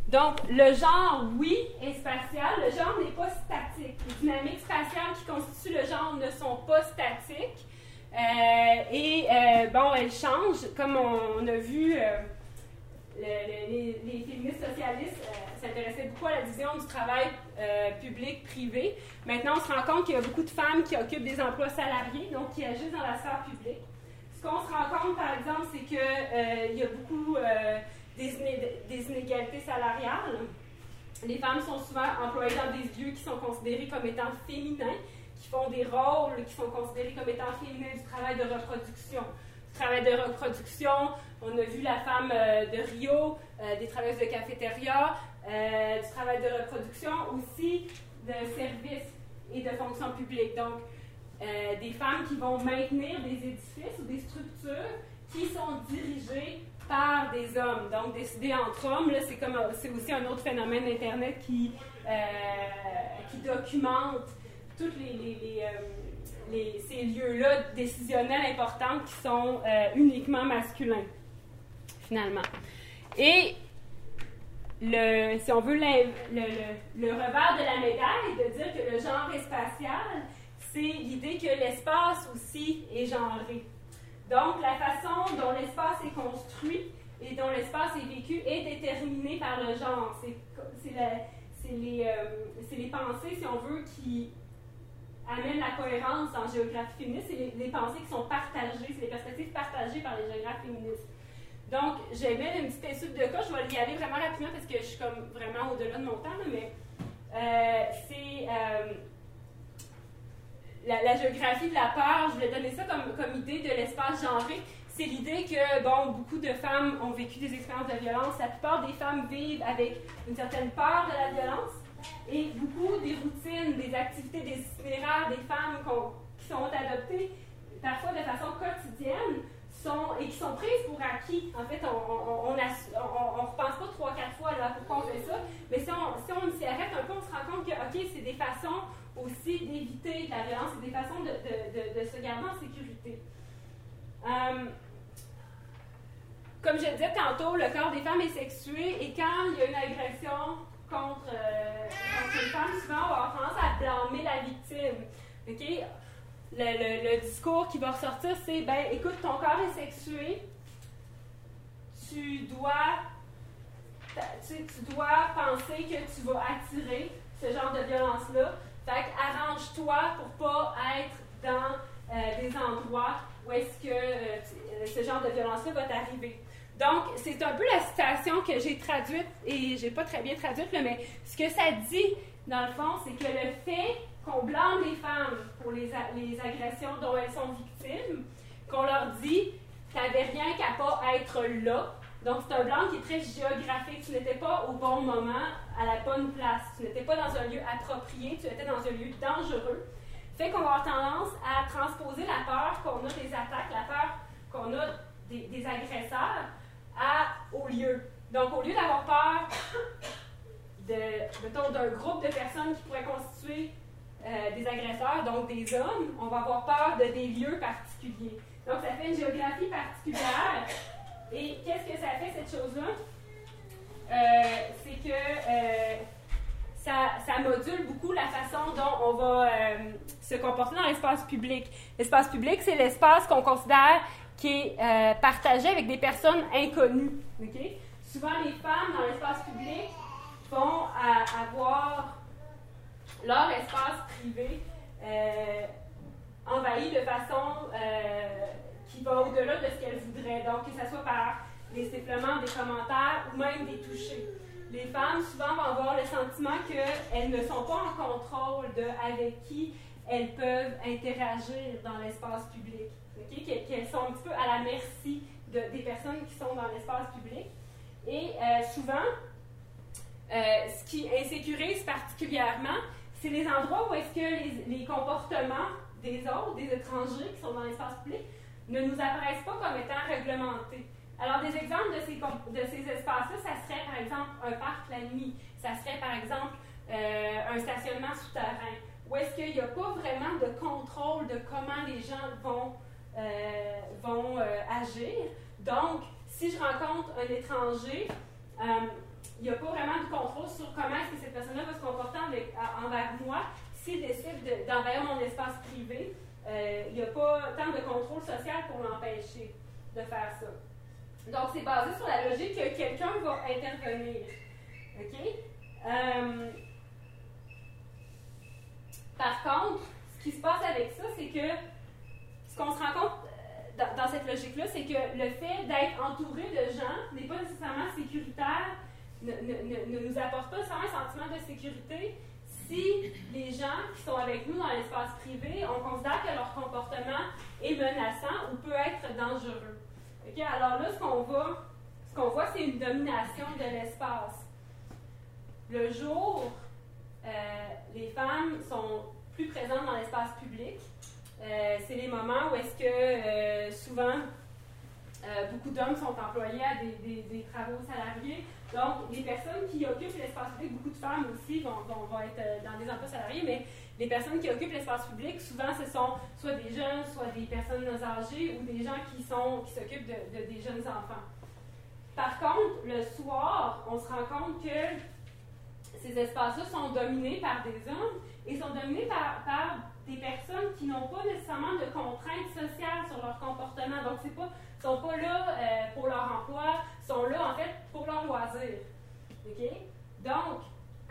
Donc, le genre, oui, est spatial. Le genre n'est pas statique. Les dynamiques spatiales qui constituent le genre ne sont pas statiques. Elles changent. Comme on a vu, les féministes socialistes s'intéressaient beaucoup à la division du travail public-privé. Maintenant, on se rend compte qu'il y a beaucoup de femmes qui occupent des emplois salariés, donc qui agissent dans la sphère publique. Ce qu'on se rend compte, par exemple, c'est qu'il y a beaucoup des inégalités salariales. Les femmes sont souvent employées dans des lieux qui sont considérés comme étant féminins, qui font des rôles qui sont considérés comme étant féminins du travail de reproduction. Du travail de reproduction, on a vu la femme de Rio, des travailleuses de cafétéria, du travail de reproduction, aussi de services et de fonctions publiques. Donc, des femmes qui vont maintenir des édifices ou des structures qui sont dirigées par des hommes, donc décidées entre hommes. Là, c'est aussi un autre phénomène d'Internet qui documente tous ces lieux-là décisionnels importants qui sont uniquement masculins, finalement. Et si on veut le revers de la médaille, de dire que le genre est spatial, c'est l'idée que l'espace aussi est genré. Donc, la façon dont l'espace est construit et dont l'espace est vécu est déterminée par le genre. C'est les pensées, si on veut, qui amènent la cohérence en géographie féministe. C'est les pensées qui sont partagées, c'est les perspectives partagées par les géographes féministes. Donc, j'ai mis une petite étude de cas. Je vais y aller vraiment rapidement parce que je suis comme vraiment au-delà de mon temps, là, mais la géographie de la peur, je voulais donner ça comme idée de l'espace genré. C'est l'idée que, beaucoup de femmes ont vécu des expériences de violence. La plupart des femmes vivent avec une certaine peur de la violence. Et beaucoup des routines, des activités, des itinéraires des femmes qui sont adoptées, parfois de façon quotidienne, et qui sont prises pour acquis. En fait, on ne repense pas 3-4 fois là, pourquoi on fait ça, mais si on s'y arrête un peu, on se rend compte que, OK, c'est des façons aussi d'éviter la violence, c'est des façons de se garder en sécurité. Comme je disais tantôt, le corps des femmes est sexué, et quand il y a une agression contre une femme, souvent on va avoir tendance à blâmer la victime. OK? Le discours qui va ressortir, c'est écoute, ton corps est sexué, tu dois penser que tu vas attirer ce genre de violence-là. Fait arrange-toi pour pas être dans des endroits où est-ce que ce genre de violence-là va t'arriver. Donc, c'est un peu la citation que j'ai traduite, et j'ai pas très bien traduite, là, mais ce que ça dit, dans le fond, c'est que le fait qu'on blâme les femmes pour les agressions dont elles sont victimes, qu'on leur dit « t'avais rien qu'à pas être là », donc c'est un blâme qui est très géographique, tu n'étais pas au bon moment, à la bonne place, tu n'étais pas dans un lieu approprié, tu étais dans un lieu dangereux, fait qu'on va avoir tendance à transposer la peur qu'on a des attaques, la peur qu'on a des agresseurs, au lieu. Donc, au lieu d'avoir peur d'un groupe de personnes qui pourraient constituer des agresseurs, donc des hommes, on va avoir peur de des lieux particuliers. Donc, ça fait une géographie particulière. Et qu'est-ce que ça fait, cette chose-là? C'est que ça module beaucoup la façon dont on va se comporter dans l'espace public. L'espace public, c'est l'espace qu'on considère qui est partagé avec des personnes inconnues. Okay? Souvent, les femmes dans l'espace public vont avoir leur espace privé envahi de façon qui va au-delà de ce qu'elles voudraient. Donc, que ce soit par des sifflements, des commentaires ou même des touchés. Les femmes, souvent, vont avoir le sentiment qu'elles ne sont pas en contrôle avec qui elles peuvent interagir dans l'espace public. Okay? Qu'elles sont un petit peu à la merci des personnes qui sont dans l'espace public. Et souvent, ce qui insécurise particulièrement, c'est les endroits où est-ce que les comportements des autres, des étrangers qui sont dans l'espace public, ne nous apparaissent pas comme étant réglementés. Alors, des exemples de ces espaces-là, ça serait par exemple un parc la nuit, ça serait par exemple un stationnement souterrain, où est-ce qu'il n'y a pas vraiment de contrôle de comment les gens vont agir. Donc, si je rencontre un étranger, il n'y a pas vraiment de contrôle sur comment est-ce que cette personne-là va se comporter envers moi s'il décide d'envahir mon espace privé. Il n'y a pas tant de contrôle social pour l'empêcher de faire ça. Donc, c'est basé sur la logique que quelqu'un va intervenir. OK? Par contre, ce qui se passe avec ça, c'est que ce qu'on se rend compte dans cette logique-là, c'est que le fait d'être entouré de gens n'est pas nécessairement sécuritaire, ne nous apporte pas nécessairement un sentiment de sécurité si les gens qui sont avec nous dans l'espace privé, on considère que leur comportement est menaçant ou peut être dangereux. Okay? Alors là, ce qu'on voit, c'est une domination de l'espace. Le jour, les femmes sont plus présentes dans l'espace public. C'est les moments où est-ce que souvent beaucoup d'hommes sont employés à des travaux salariés. Donc, les personnes qui occupent l'espace public, beaucoup de femmes aussi vont être dans des emplois salariés, mais les personnes qui occupent l'espace public, souvent ce sont soit des jeunes, soit des personnes âgées ou des gens qui s'occupent de des jeunes enfants. Par contre, le soir, on se rend compte que ces espaces-là sont dominés par des hommes et sont dominés par des personnes qui n'ont pas nécessairement de contraintes sociales sur leur comportement. Donc, ils ne sont pas là pour leur emploi, ils sont là, en fait, pour leur loisir. OK? Donc,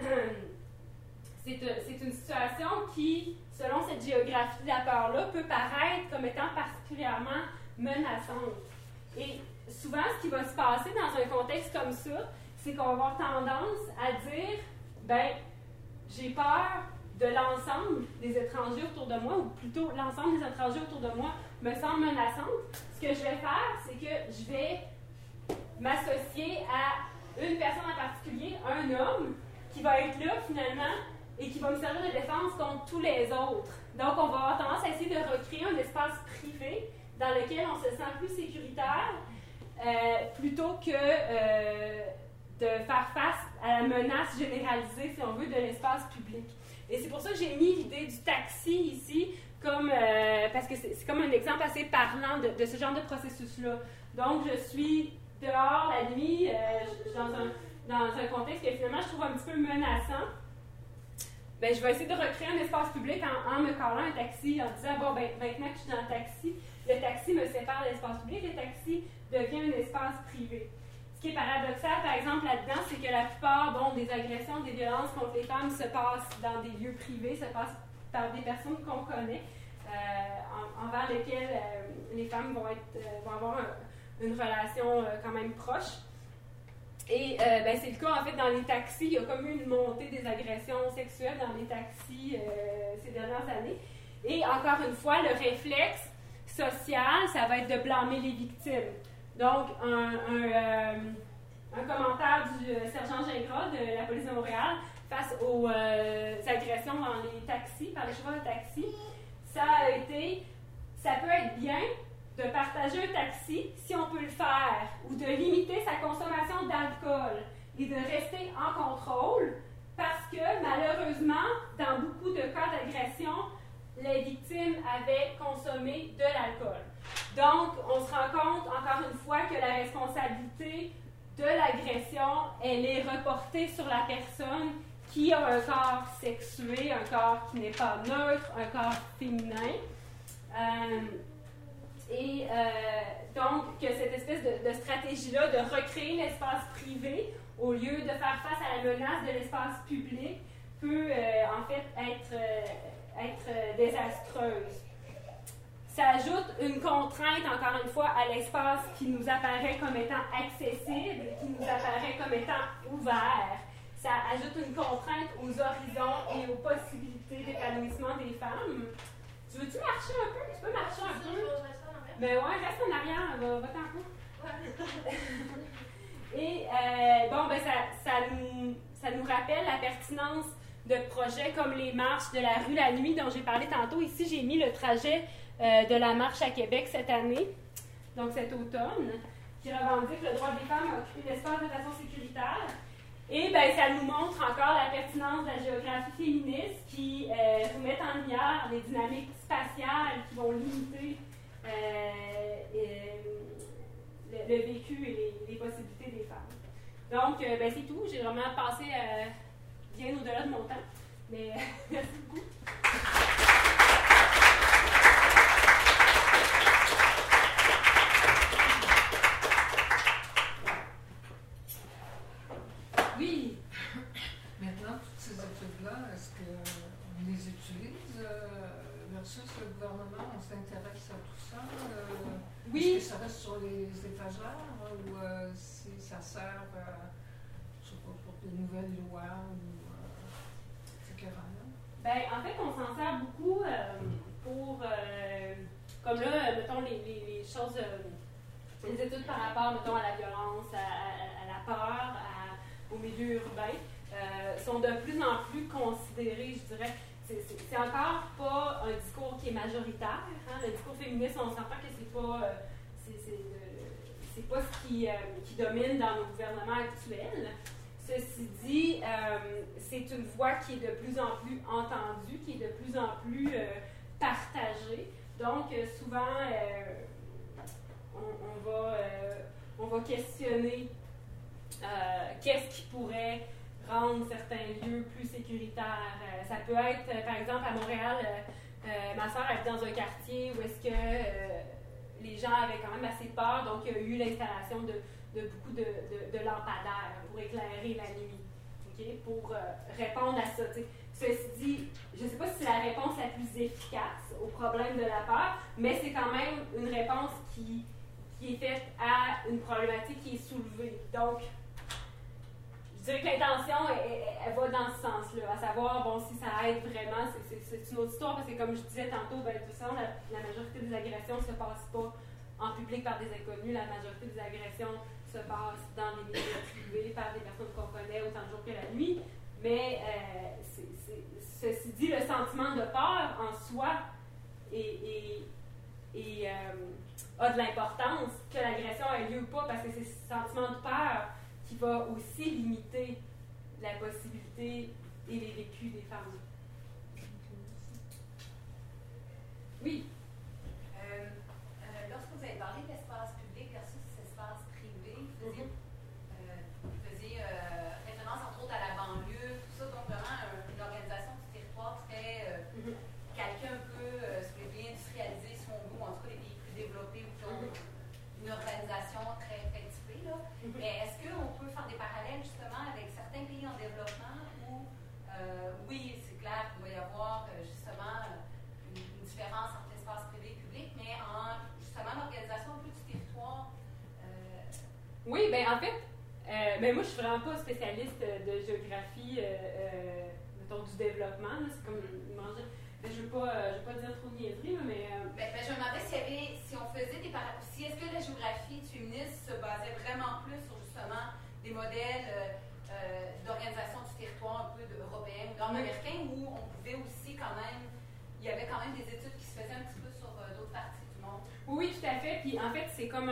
c'est une situation qui, selon cette géographie de la peur-là, peut paraître comme étant particulièrement menaçante. Et souvent, ce qui va se passer dans un contexte comme ça, c'est qu'on va avoir tendance à dire, ben, j'ai peur de l'ensemble des étrangers autour de moi, ou plutôt l'ensemble des étrangers autour de moi me semble menaçante. Ce que je vais faire, c'est que je vais m'associer à une personne en particulier, un homme, qui va être là finalement et qui va me servir de défense contre tous les autres. Donc, on va avoir tendance à essayer de recréer un espace privé dans lequel on se sent plus sécuritaire plutôt que de faire face à la menace généralisée, si on veut, de l'espace public. Et c'est pour ça que j'ai mis l'idée du taxi ici, parce que c'est comme un exemple assez parlant de ce genre de processus-là. Donc, je suis dehors la nuit, je suis dans un contexte que finalement je trouve un petit peu menaçant. Ben, je vais essayer de recréer un espace public en me collant un taxi, en disant, bon, ben, maintenant que je suis dans le taxi me sépare de l'espace public, le taxi devient un espace privé. Ce qui est paradoxal, par exemple, là-dedans, c'est que la plupart des agressions, des violences contre les femmes se passent dans des lieux privés, se passent par des personnes qu'on connaît, envers lesquelles les femmes vont avoir une relation quand même proche. Et c'est le cas, en fait, dans les taxis. Il y a comme eu une montée des agressions sexuelles dans les taxis ces dernières années. Et encore une fois, le réflexe social, ça va être de blâmer les victimes. Donc, un commentaire du sergent Gingras de la police de Montréal face aux agressions dans les taxis, par les chauffeurs de taxi, ça peut être bien de partager un taxi si on peut le faire, ou de limiter sa consommation d'alcool et de rester en contrôle, parce que malheureusement, dans beaucoup de cas d'agression, les victimes avaient consommé de l'alcool. Donc, on se rend compte, encore une fois, que la responsabilité de l'agression, elle est reportée sur la personne qui a un corps sexué, un corps qui n'est pas neutre, un corps féminin. Donc, que cette espèce de stratégie-là de recréer l'espace privé au lieu de faire face à la menace de l'espace public peut en fait être désastreuse. Ça ajoute une contrainte, encore une fois, à l'espace qui nous apparaît comme étant accessible, qui nous apparaît comme étant ouvert. Ça ajoute une contrainte aux horizons et aux possibilités d'épanouissement des femmes. Tu veux-tu marcher un peu? Tu peux marcher un peu? Mais ouais, reste en arrière, va-t'en un peu. Et ça nous rappelle la pertinence de projets comme les marches de la rue la nuit dont j'ai parlé tantôt. Ici, j'ai mis le trajet de la marche à Québec cette année, donc cet automne, qui revendique le droit des femmes à occuper l'espace de façon sécuritaire. Et ça nous montre encore la pertinence de la géographie féministe qui nous met en lumière les dynamiques spatiales qui vont limiter le vécu et les possibilités des femmes. Donc, ben, c'est tout. J'ai vraiment passé bien au-delà de mon temps. Mais merci beaucoup. Oui. Maintenant, toutes ces études-là, est-ce qu'on les utilise versus le gouvernement? On s'intéresse à tout ça? Oui. Est-ce que ça reste sur les étagères ou si ça sert, je sais pas, pour de nouvelles lois ou etc.? Ben, en fait, on s'en sert beaucoup pour, comme là, mettons, les choses, les études par rapport, mettons, à la violence, à la peur, au milieu urbain, sont de plus en plus considérées, je dirais. C'est encore pas un discours qui est majoritaire. Hein? Le discours féministe, on s'entend que c'est pas ce qui domine dans nos gouvernements actuels. Ceci dit, c'est une voix qui est de plus en plus entendue, qui est de plus en plus partagée. Donc, souvent, on va questionner qu'est-ce qui pourrait rendre certains lieux plus sécuritaires. Ça peut être, par exemple, à Montréal, ma soeur habite dans un quartier où est-ce que les gens avaient quand même assez peur, donc il y a eu l'installation de beaucoup de lampadaires pour éclairer la nuit, okay? Pour répondre à ça. T'sais. Ceci dit, je ne sais pas si c'est la réponse la plus efficace au problème de la peur, mais c'est quand même une réponse qui est faite à une problématique qui est soulevée. Donc, je dirais que l'intention, elle va dans ce sens-là, à savoir, bon, si ça aide vraiment, c'est une autre histoire, parce que comme je disais tantôt, ben, de toute façon, la majorité des agressions ne se passent pas en public par des inconnus, la majorité des agressions se passent dans les milieux privés par des personnes qu'on connaît autant de jours que la nuit, mais ceci dit, le sentiment de peur en soi a de l'importance, que l'agression ait lieu ou pas, parce que c'est ce sentiment de peur qui va aussi limiter la possibilité et les vécus des femmes. Oui. Lorsque vous avez parlé de l'espace public versus l'espace privé, vous faisiez référence entre autres à la banlieue, tout ça, donc vraiment une organisation du territoire très calquée un peu sur les pays industrialisés, si on veut, ou en tout cas les pays plus développés, où qui ont une organisation très typée. Là. Mais est-ce qu'on peut faire des parallèles justement avec certains pays en développement où, oui, c'est clair qu'il va y avoir justement une différence entre l'espace privé et public, mais en justement l'organisation un peu du territoire? Oui, bien en fait, ben moi je suis vraiment pas spécialiste de géographie, mettons, du développement. C'est comme manger. Je veux pas dire trop de niaiseries, mais. Je me demandais si on faisait des parallèles. Si est-ce que la géographie féministe se basait vraiment plus sur justement des modèles d'organisation du territoire un peu européen ou nord-américain, où on pouvait aussi quand même. Il y avait quand même des études qui se faisaient un petit peu sur d'autres parties du monde. Oui, tout à fait. Puis en fait, c'est comme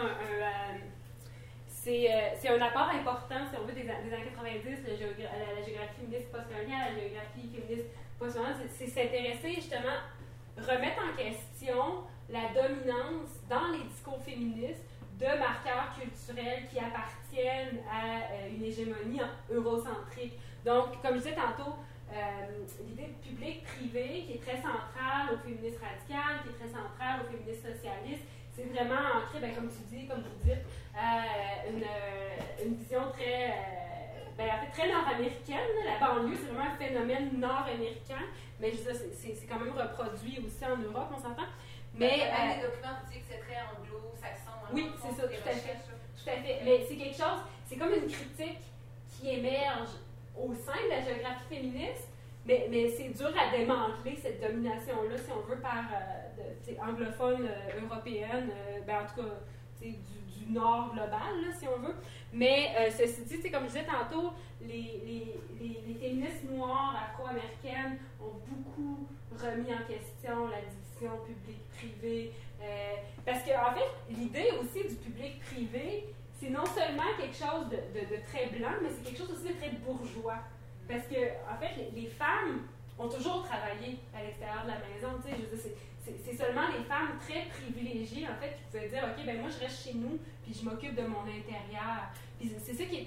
c'est un apport important, si on veut, des années 90, la géographie féministe postcoloniale, la géographie féministe postcoloniale, c'est s'intéresser justement, remettre en question la dominance dans les discours féministes de marqueurs culturels qui appartiennent à une hégémonie eurocentrique. Donc, comme je disais tantôt, l'idée de public-privé qui est très centrale au féminisme radical, qui est très centrale au féminisme socialiste, c'est vraiment ancré, ben, comme tu dis, comme vous dites, une vision très, en fait, très nord-américaine. La banlieue, c'est vraiment un phénomène nord-américain, mais je veux dire, c'est quand même reproduit aussi en Europe, on s'entend. Mais même les documents vous disent que c'est très anglo-saxon. Oui, c'est ça, tout à fait. Tout à fait. Mais c'est quelque chose, c'est comme une critique qui émerge au sein de la géographie féministe, mais c'est dur à démanteler cette domination-là, si on veut, par anglophone européenne, en tout cas du nord global, là, si on veut. Mais ceci dit, comme je disais tantôt, les féministes noires afro-américaines ont beaucoup remis en question la division public-privé. Parce qu'en fait, l'idée aussi du public-privé, c'est non seulement quelque chose de très blanc, mais c'est quelque chose aussi de très bourgeois. Parce que, en fait, les femmes ont toujours travaillé à l'extérieur de la maison. Je veux dire, c'est seulement les femmes très privilégiées, en fait, qui pouvaient dire, OK, ben moi, je reste chez nous, puis je m'occupe de mon intérieur. Puis c'est ça qui est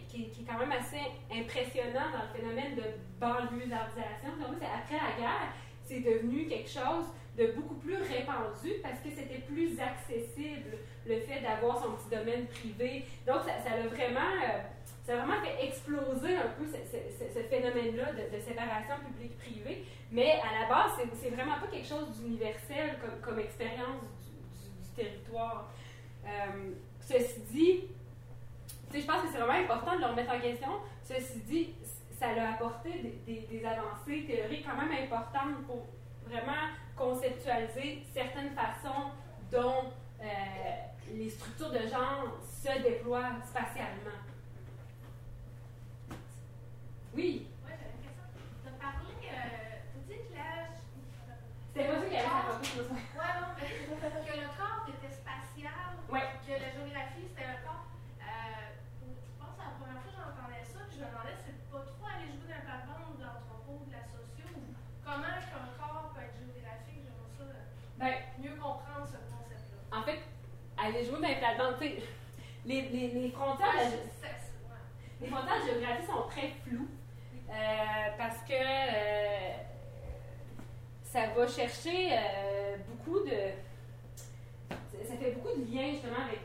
quand même assez impressionnant dans le phénomène de banlieusardisation, c'est après la guerre, c'est devenu quelque chose de beaucoup plus répandu parce que c'était plus accessible, le fait d'avoir son petit domaine privé. Donc, ça a vraiment fait exploser un peu ce phénomène-là de séparation publique-privée. Mais à la base, c'est vraiment pas quelque chose d'universel comme expérience du territoire. Ceci dit, je pense que c'est vraiment important de le remettre en question. Ceci dit, ça a apporté des avancées théoriques quand même importantes pour vraiment conceptualiser certaines façons dont les structures de genre se déploient spatialement. Oui? Oui, j'avais une question. Tu as parlé, tu dis que l'âge. C'était pas ça qu'il y avait à côté de ça. Ouais, non, mais que le corps était spatial, Ouais. que la géographie c'était le corps. Je pense que la première fois que j'entendais ça, puis je me demandais si c'est pas trop aller jouer dans le plate-bande de l'anthropo, de la socio, ou comment qu'un corps peut être géographique, j'aimerais ça mieux comprendre ce concept-là. En fait, aller jouer dans les plates-bandes, tu sais, les frontières. Les frontières de géographie sont très floues parce que ça va chercher beaucoup de. Ça fait beaucoup de liens justement avec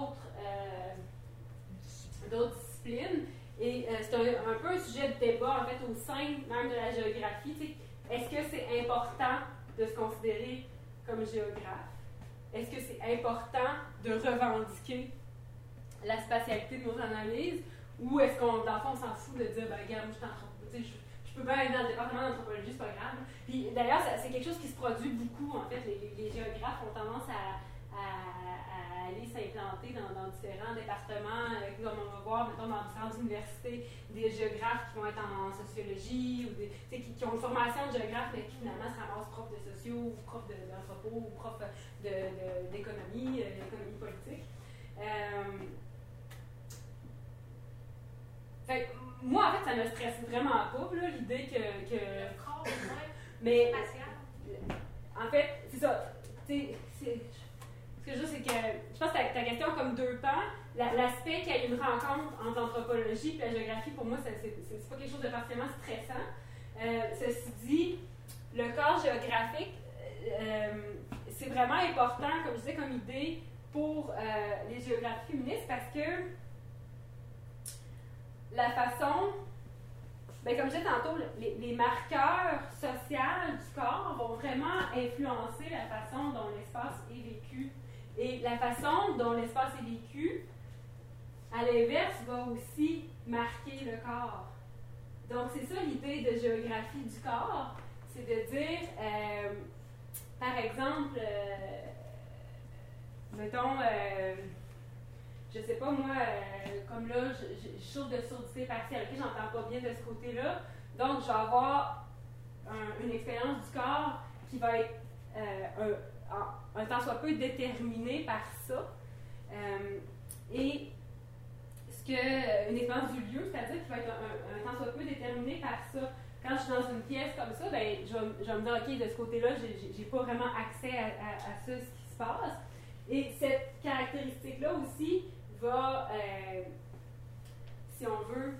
d'autres disciplines. Et c'est un peu un sujet de débat en fait au sein même de la géographie. Tu sais, est-ce que c'est important de se considérer comme géographe? Est-ce que c'est important de revendiquer la spatialité de nos analyses? Ou est-ce qu'on, dans le fond, on s'en fout de dire, ben, regarde, moi, je suis anthropologue, je peux bien aller dans le département d'anthropologie, c'est pas grave. Puis d'ailleurs, c'est quelque chose qui se produit beaucoup, en fait. Les géographes ont tendance à aller s'implanter dans différents départements, comme on va voir, mettons, dans différentes universités, des géographes qui vont être en sociologie, ou qui ont une formation de géographe, mais qui finalement se ramassent profs de sociaux, ou profs d'anthropo, ou profs d'économie, d'économie politique. Fait que, moi, en fait, ça me stresse vraiment pas, là, l'idée que Le corps, mais, spatial. en fait, c'est ça. Ce que je veux, c'est que je pense que ta question a comme deux pans. L'aspect qu'il y ait une rencontre entre l'anthropologie et la géographie, pour moi, c'est pas quelque chose de particulièrement stressant. Ceci dit, le corps géographique, c'est vraiment important, comme je disais, comme idée pour les géographes féministes parce que la façon, comme je disais tantôt, les marqueurs sociaux du corps vont vraiment influencer la façon dont l'espace est vécu. Et la façon dont l'espace est vécu, à l'inverse, va aussi marquer le corps. Donc, c'est ça l'idée de géographie du corps, c'est de dire, par exemple, mettons, je sais pas moi, comme là, je souffre de surdité partielle, ok, j'entends pas bien de ce côté-là, donc je vais avoir une expérience du corps qui va être un tant soit peu déterminée par ça, et une expérience du lieu, c'est-à-dire qui va être un tant soit peu déterminée par ça. Quand je suis dans une pièce comme ça, je vais me dire, ok, de ce côté-là, j'ai pas vraiment accès à ça, ce qui se passe. Et cette caractéristique-là aussi va, si on veut,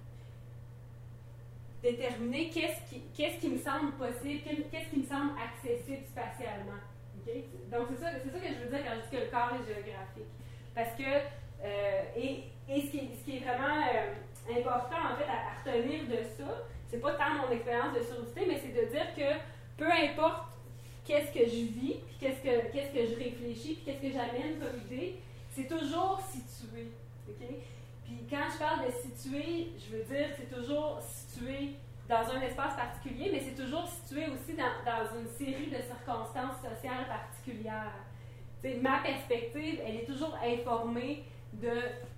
déterminer qu'est-ce qui me semble possible, qu'est-ce qui me semble accessible spatialement. Okay? Donc, c'est ça que je veux dire quand je dis que le corps est géographique. Parce que, et ce qui est vraiment important, en fait, à retenir de ça, c'est pas tant mon expérience de surdité, mais c'est de dire que peu importe qu'est-ce que je vis, puis qu'est-ce que je réfléchis, puis qu'est-ce que j'amène comme idée, c'est toujours situé. Okay? Puis quand je parle de situé, je veux dire c'est toujours situé dans un espace particulier, mais c'est toujours situé aussi dans une série de circonstances sociales particulières. T'sais, ma perspective, elle est toujours informée de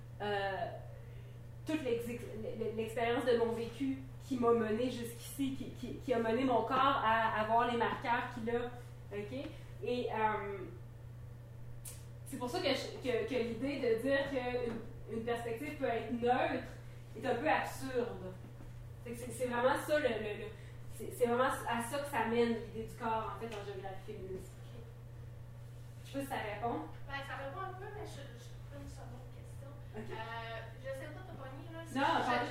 toute l'expérience de mon vécu qui m'a mené jusqu'ici, qui a mené mon corps à avoir les marqueurs qu'il a. Okay? Et c'est pour ça que l'idée de dire qu'une perspective peut être neutre est un peu absurde. C'est vraiment ça, c'est vraiment à ça que ça mène l'idée du corps, en fait, en géographie féministe. Okay. Je sais pas si ça répond. Ça répond un peu, mais je peux une seconde question. Okay. Je sais pas, t'as pogné, là. Non,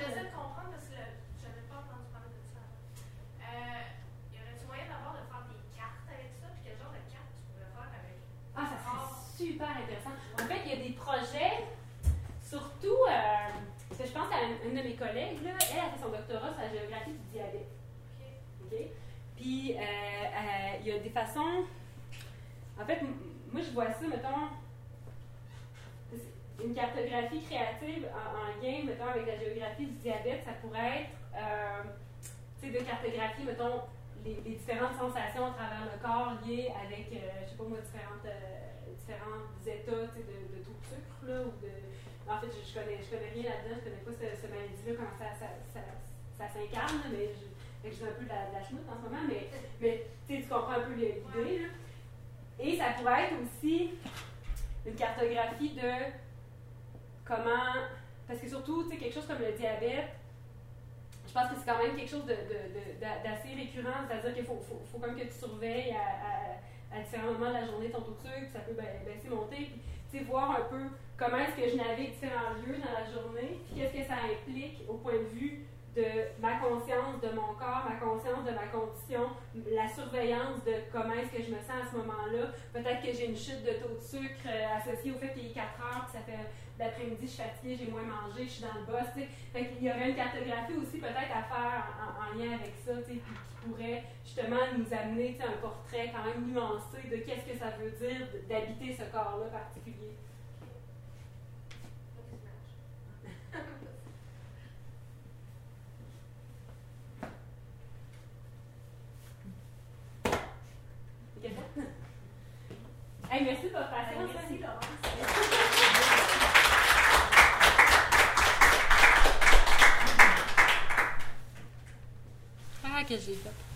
une de mes collègues, là, elle a fait son doctorat sur la géographie du diabète. OK? Puis, il y a des façons... En fait, moi, je vois ça, mettons, une cartographie créative en lien, mettons, avec la géographie du diabète, ça pourrait être, tu sais, de cartographier, mettons, les différentes sensations à travers le corps liées avec, je sais pas moi, différents états, tu sais, de taux de sucre, là, ou de... En fait, je connais rien là-dedans, je connais pas ce maladie-là, comment ça s'incarne, mais je dis un peu de la chenoute en ce moment, mais tu comprends un peu l'idée, là. Et ça pourrait être aussi une cartographie de comment, parce que surtout, tu sais, quelque chose comme le diabète, je pense que c'est quand même quelque chose d'assez récurrent, c'est-à-dire qu'il faut comme que tu surveilles à différents moments de la journée ton taux de sucre, ça peut baisser, monter, puis tu sais, voir un peu comment est-ce que je navigue différents lieux dans la journée, puis qu'est-ce que ça implique au point de vue de ma conscience de mon corps, ma conscience de ma condition, la surveillance de comment est-ce que je me sens à ce moment-là. Peut-être que j'ai une chute de taux de sucre associée au fait qu'il est 4 heures, puis ça fait l'après-midi, je suis fatiguée, j'ai moins mangé, je suis dans le boss. T'sais. Fait qu'il y aurait une cartographie aussi peut-être à faire en lien avec ça, qui pourrait justement nous amener un portrait quand même nuancé de qu'est-ce que ça veut dire d'habiter ce corps-là particulier. Hey, merci de votre patience. Merci, Laurence. Ah, que j'ai fait.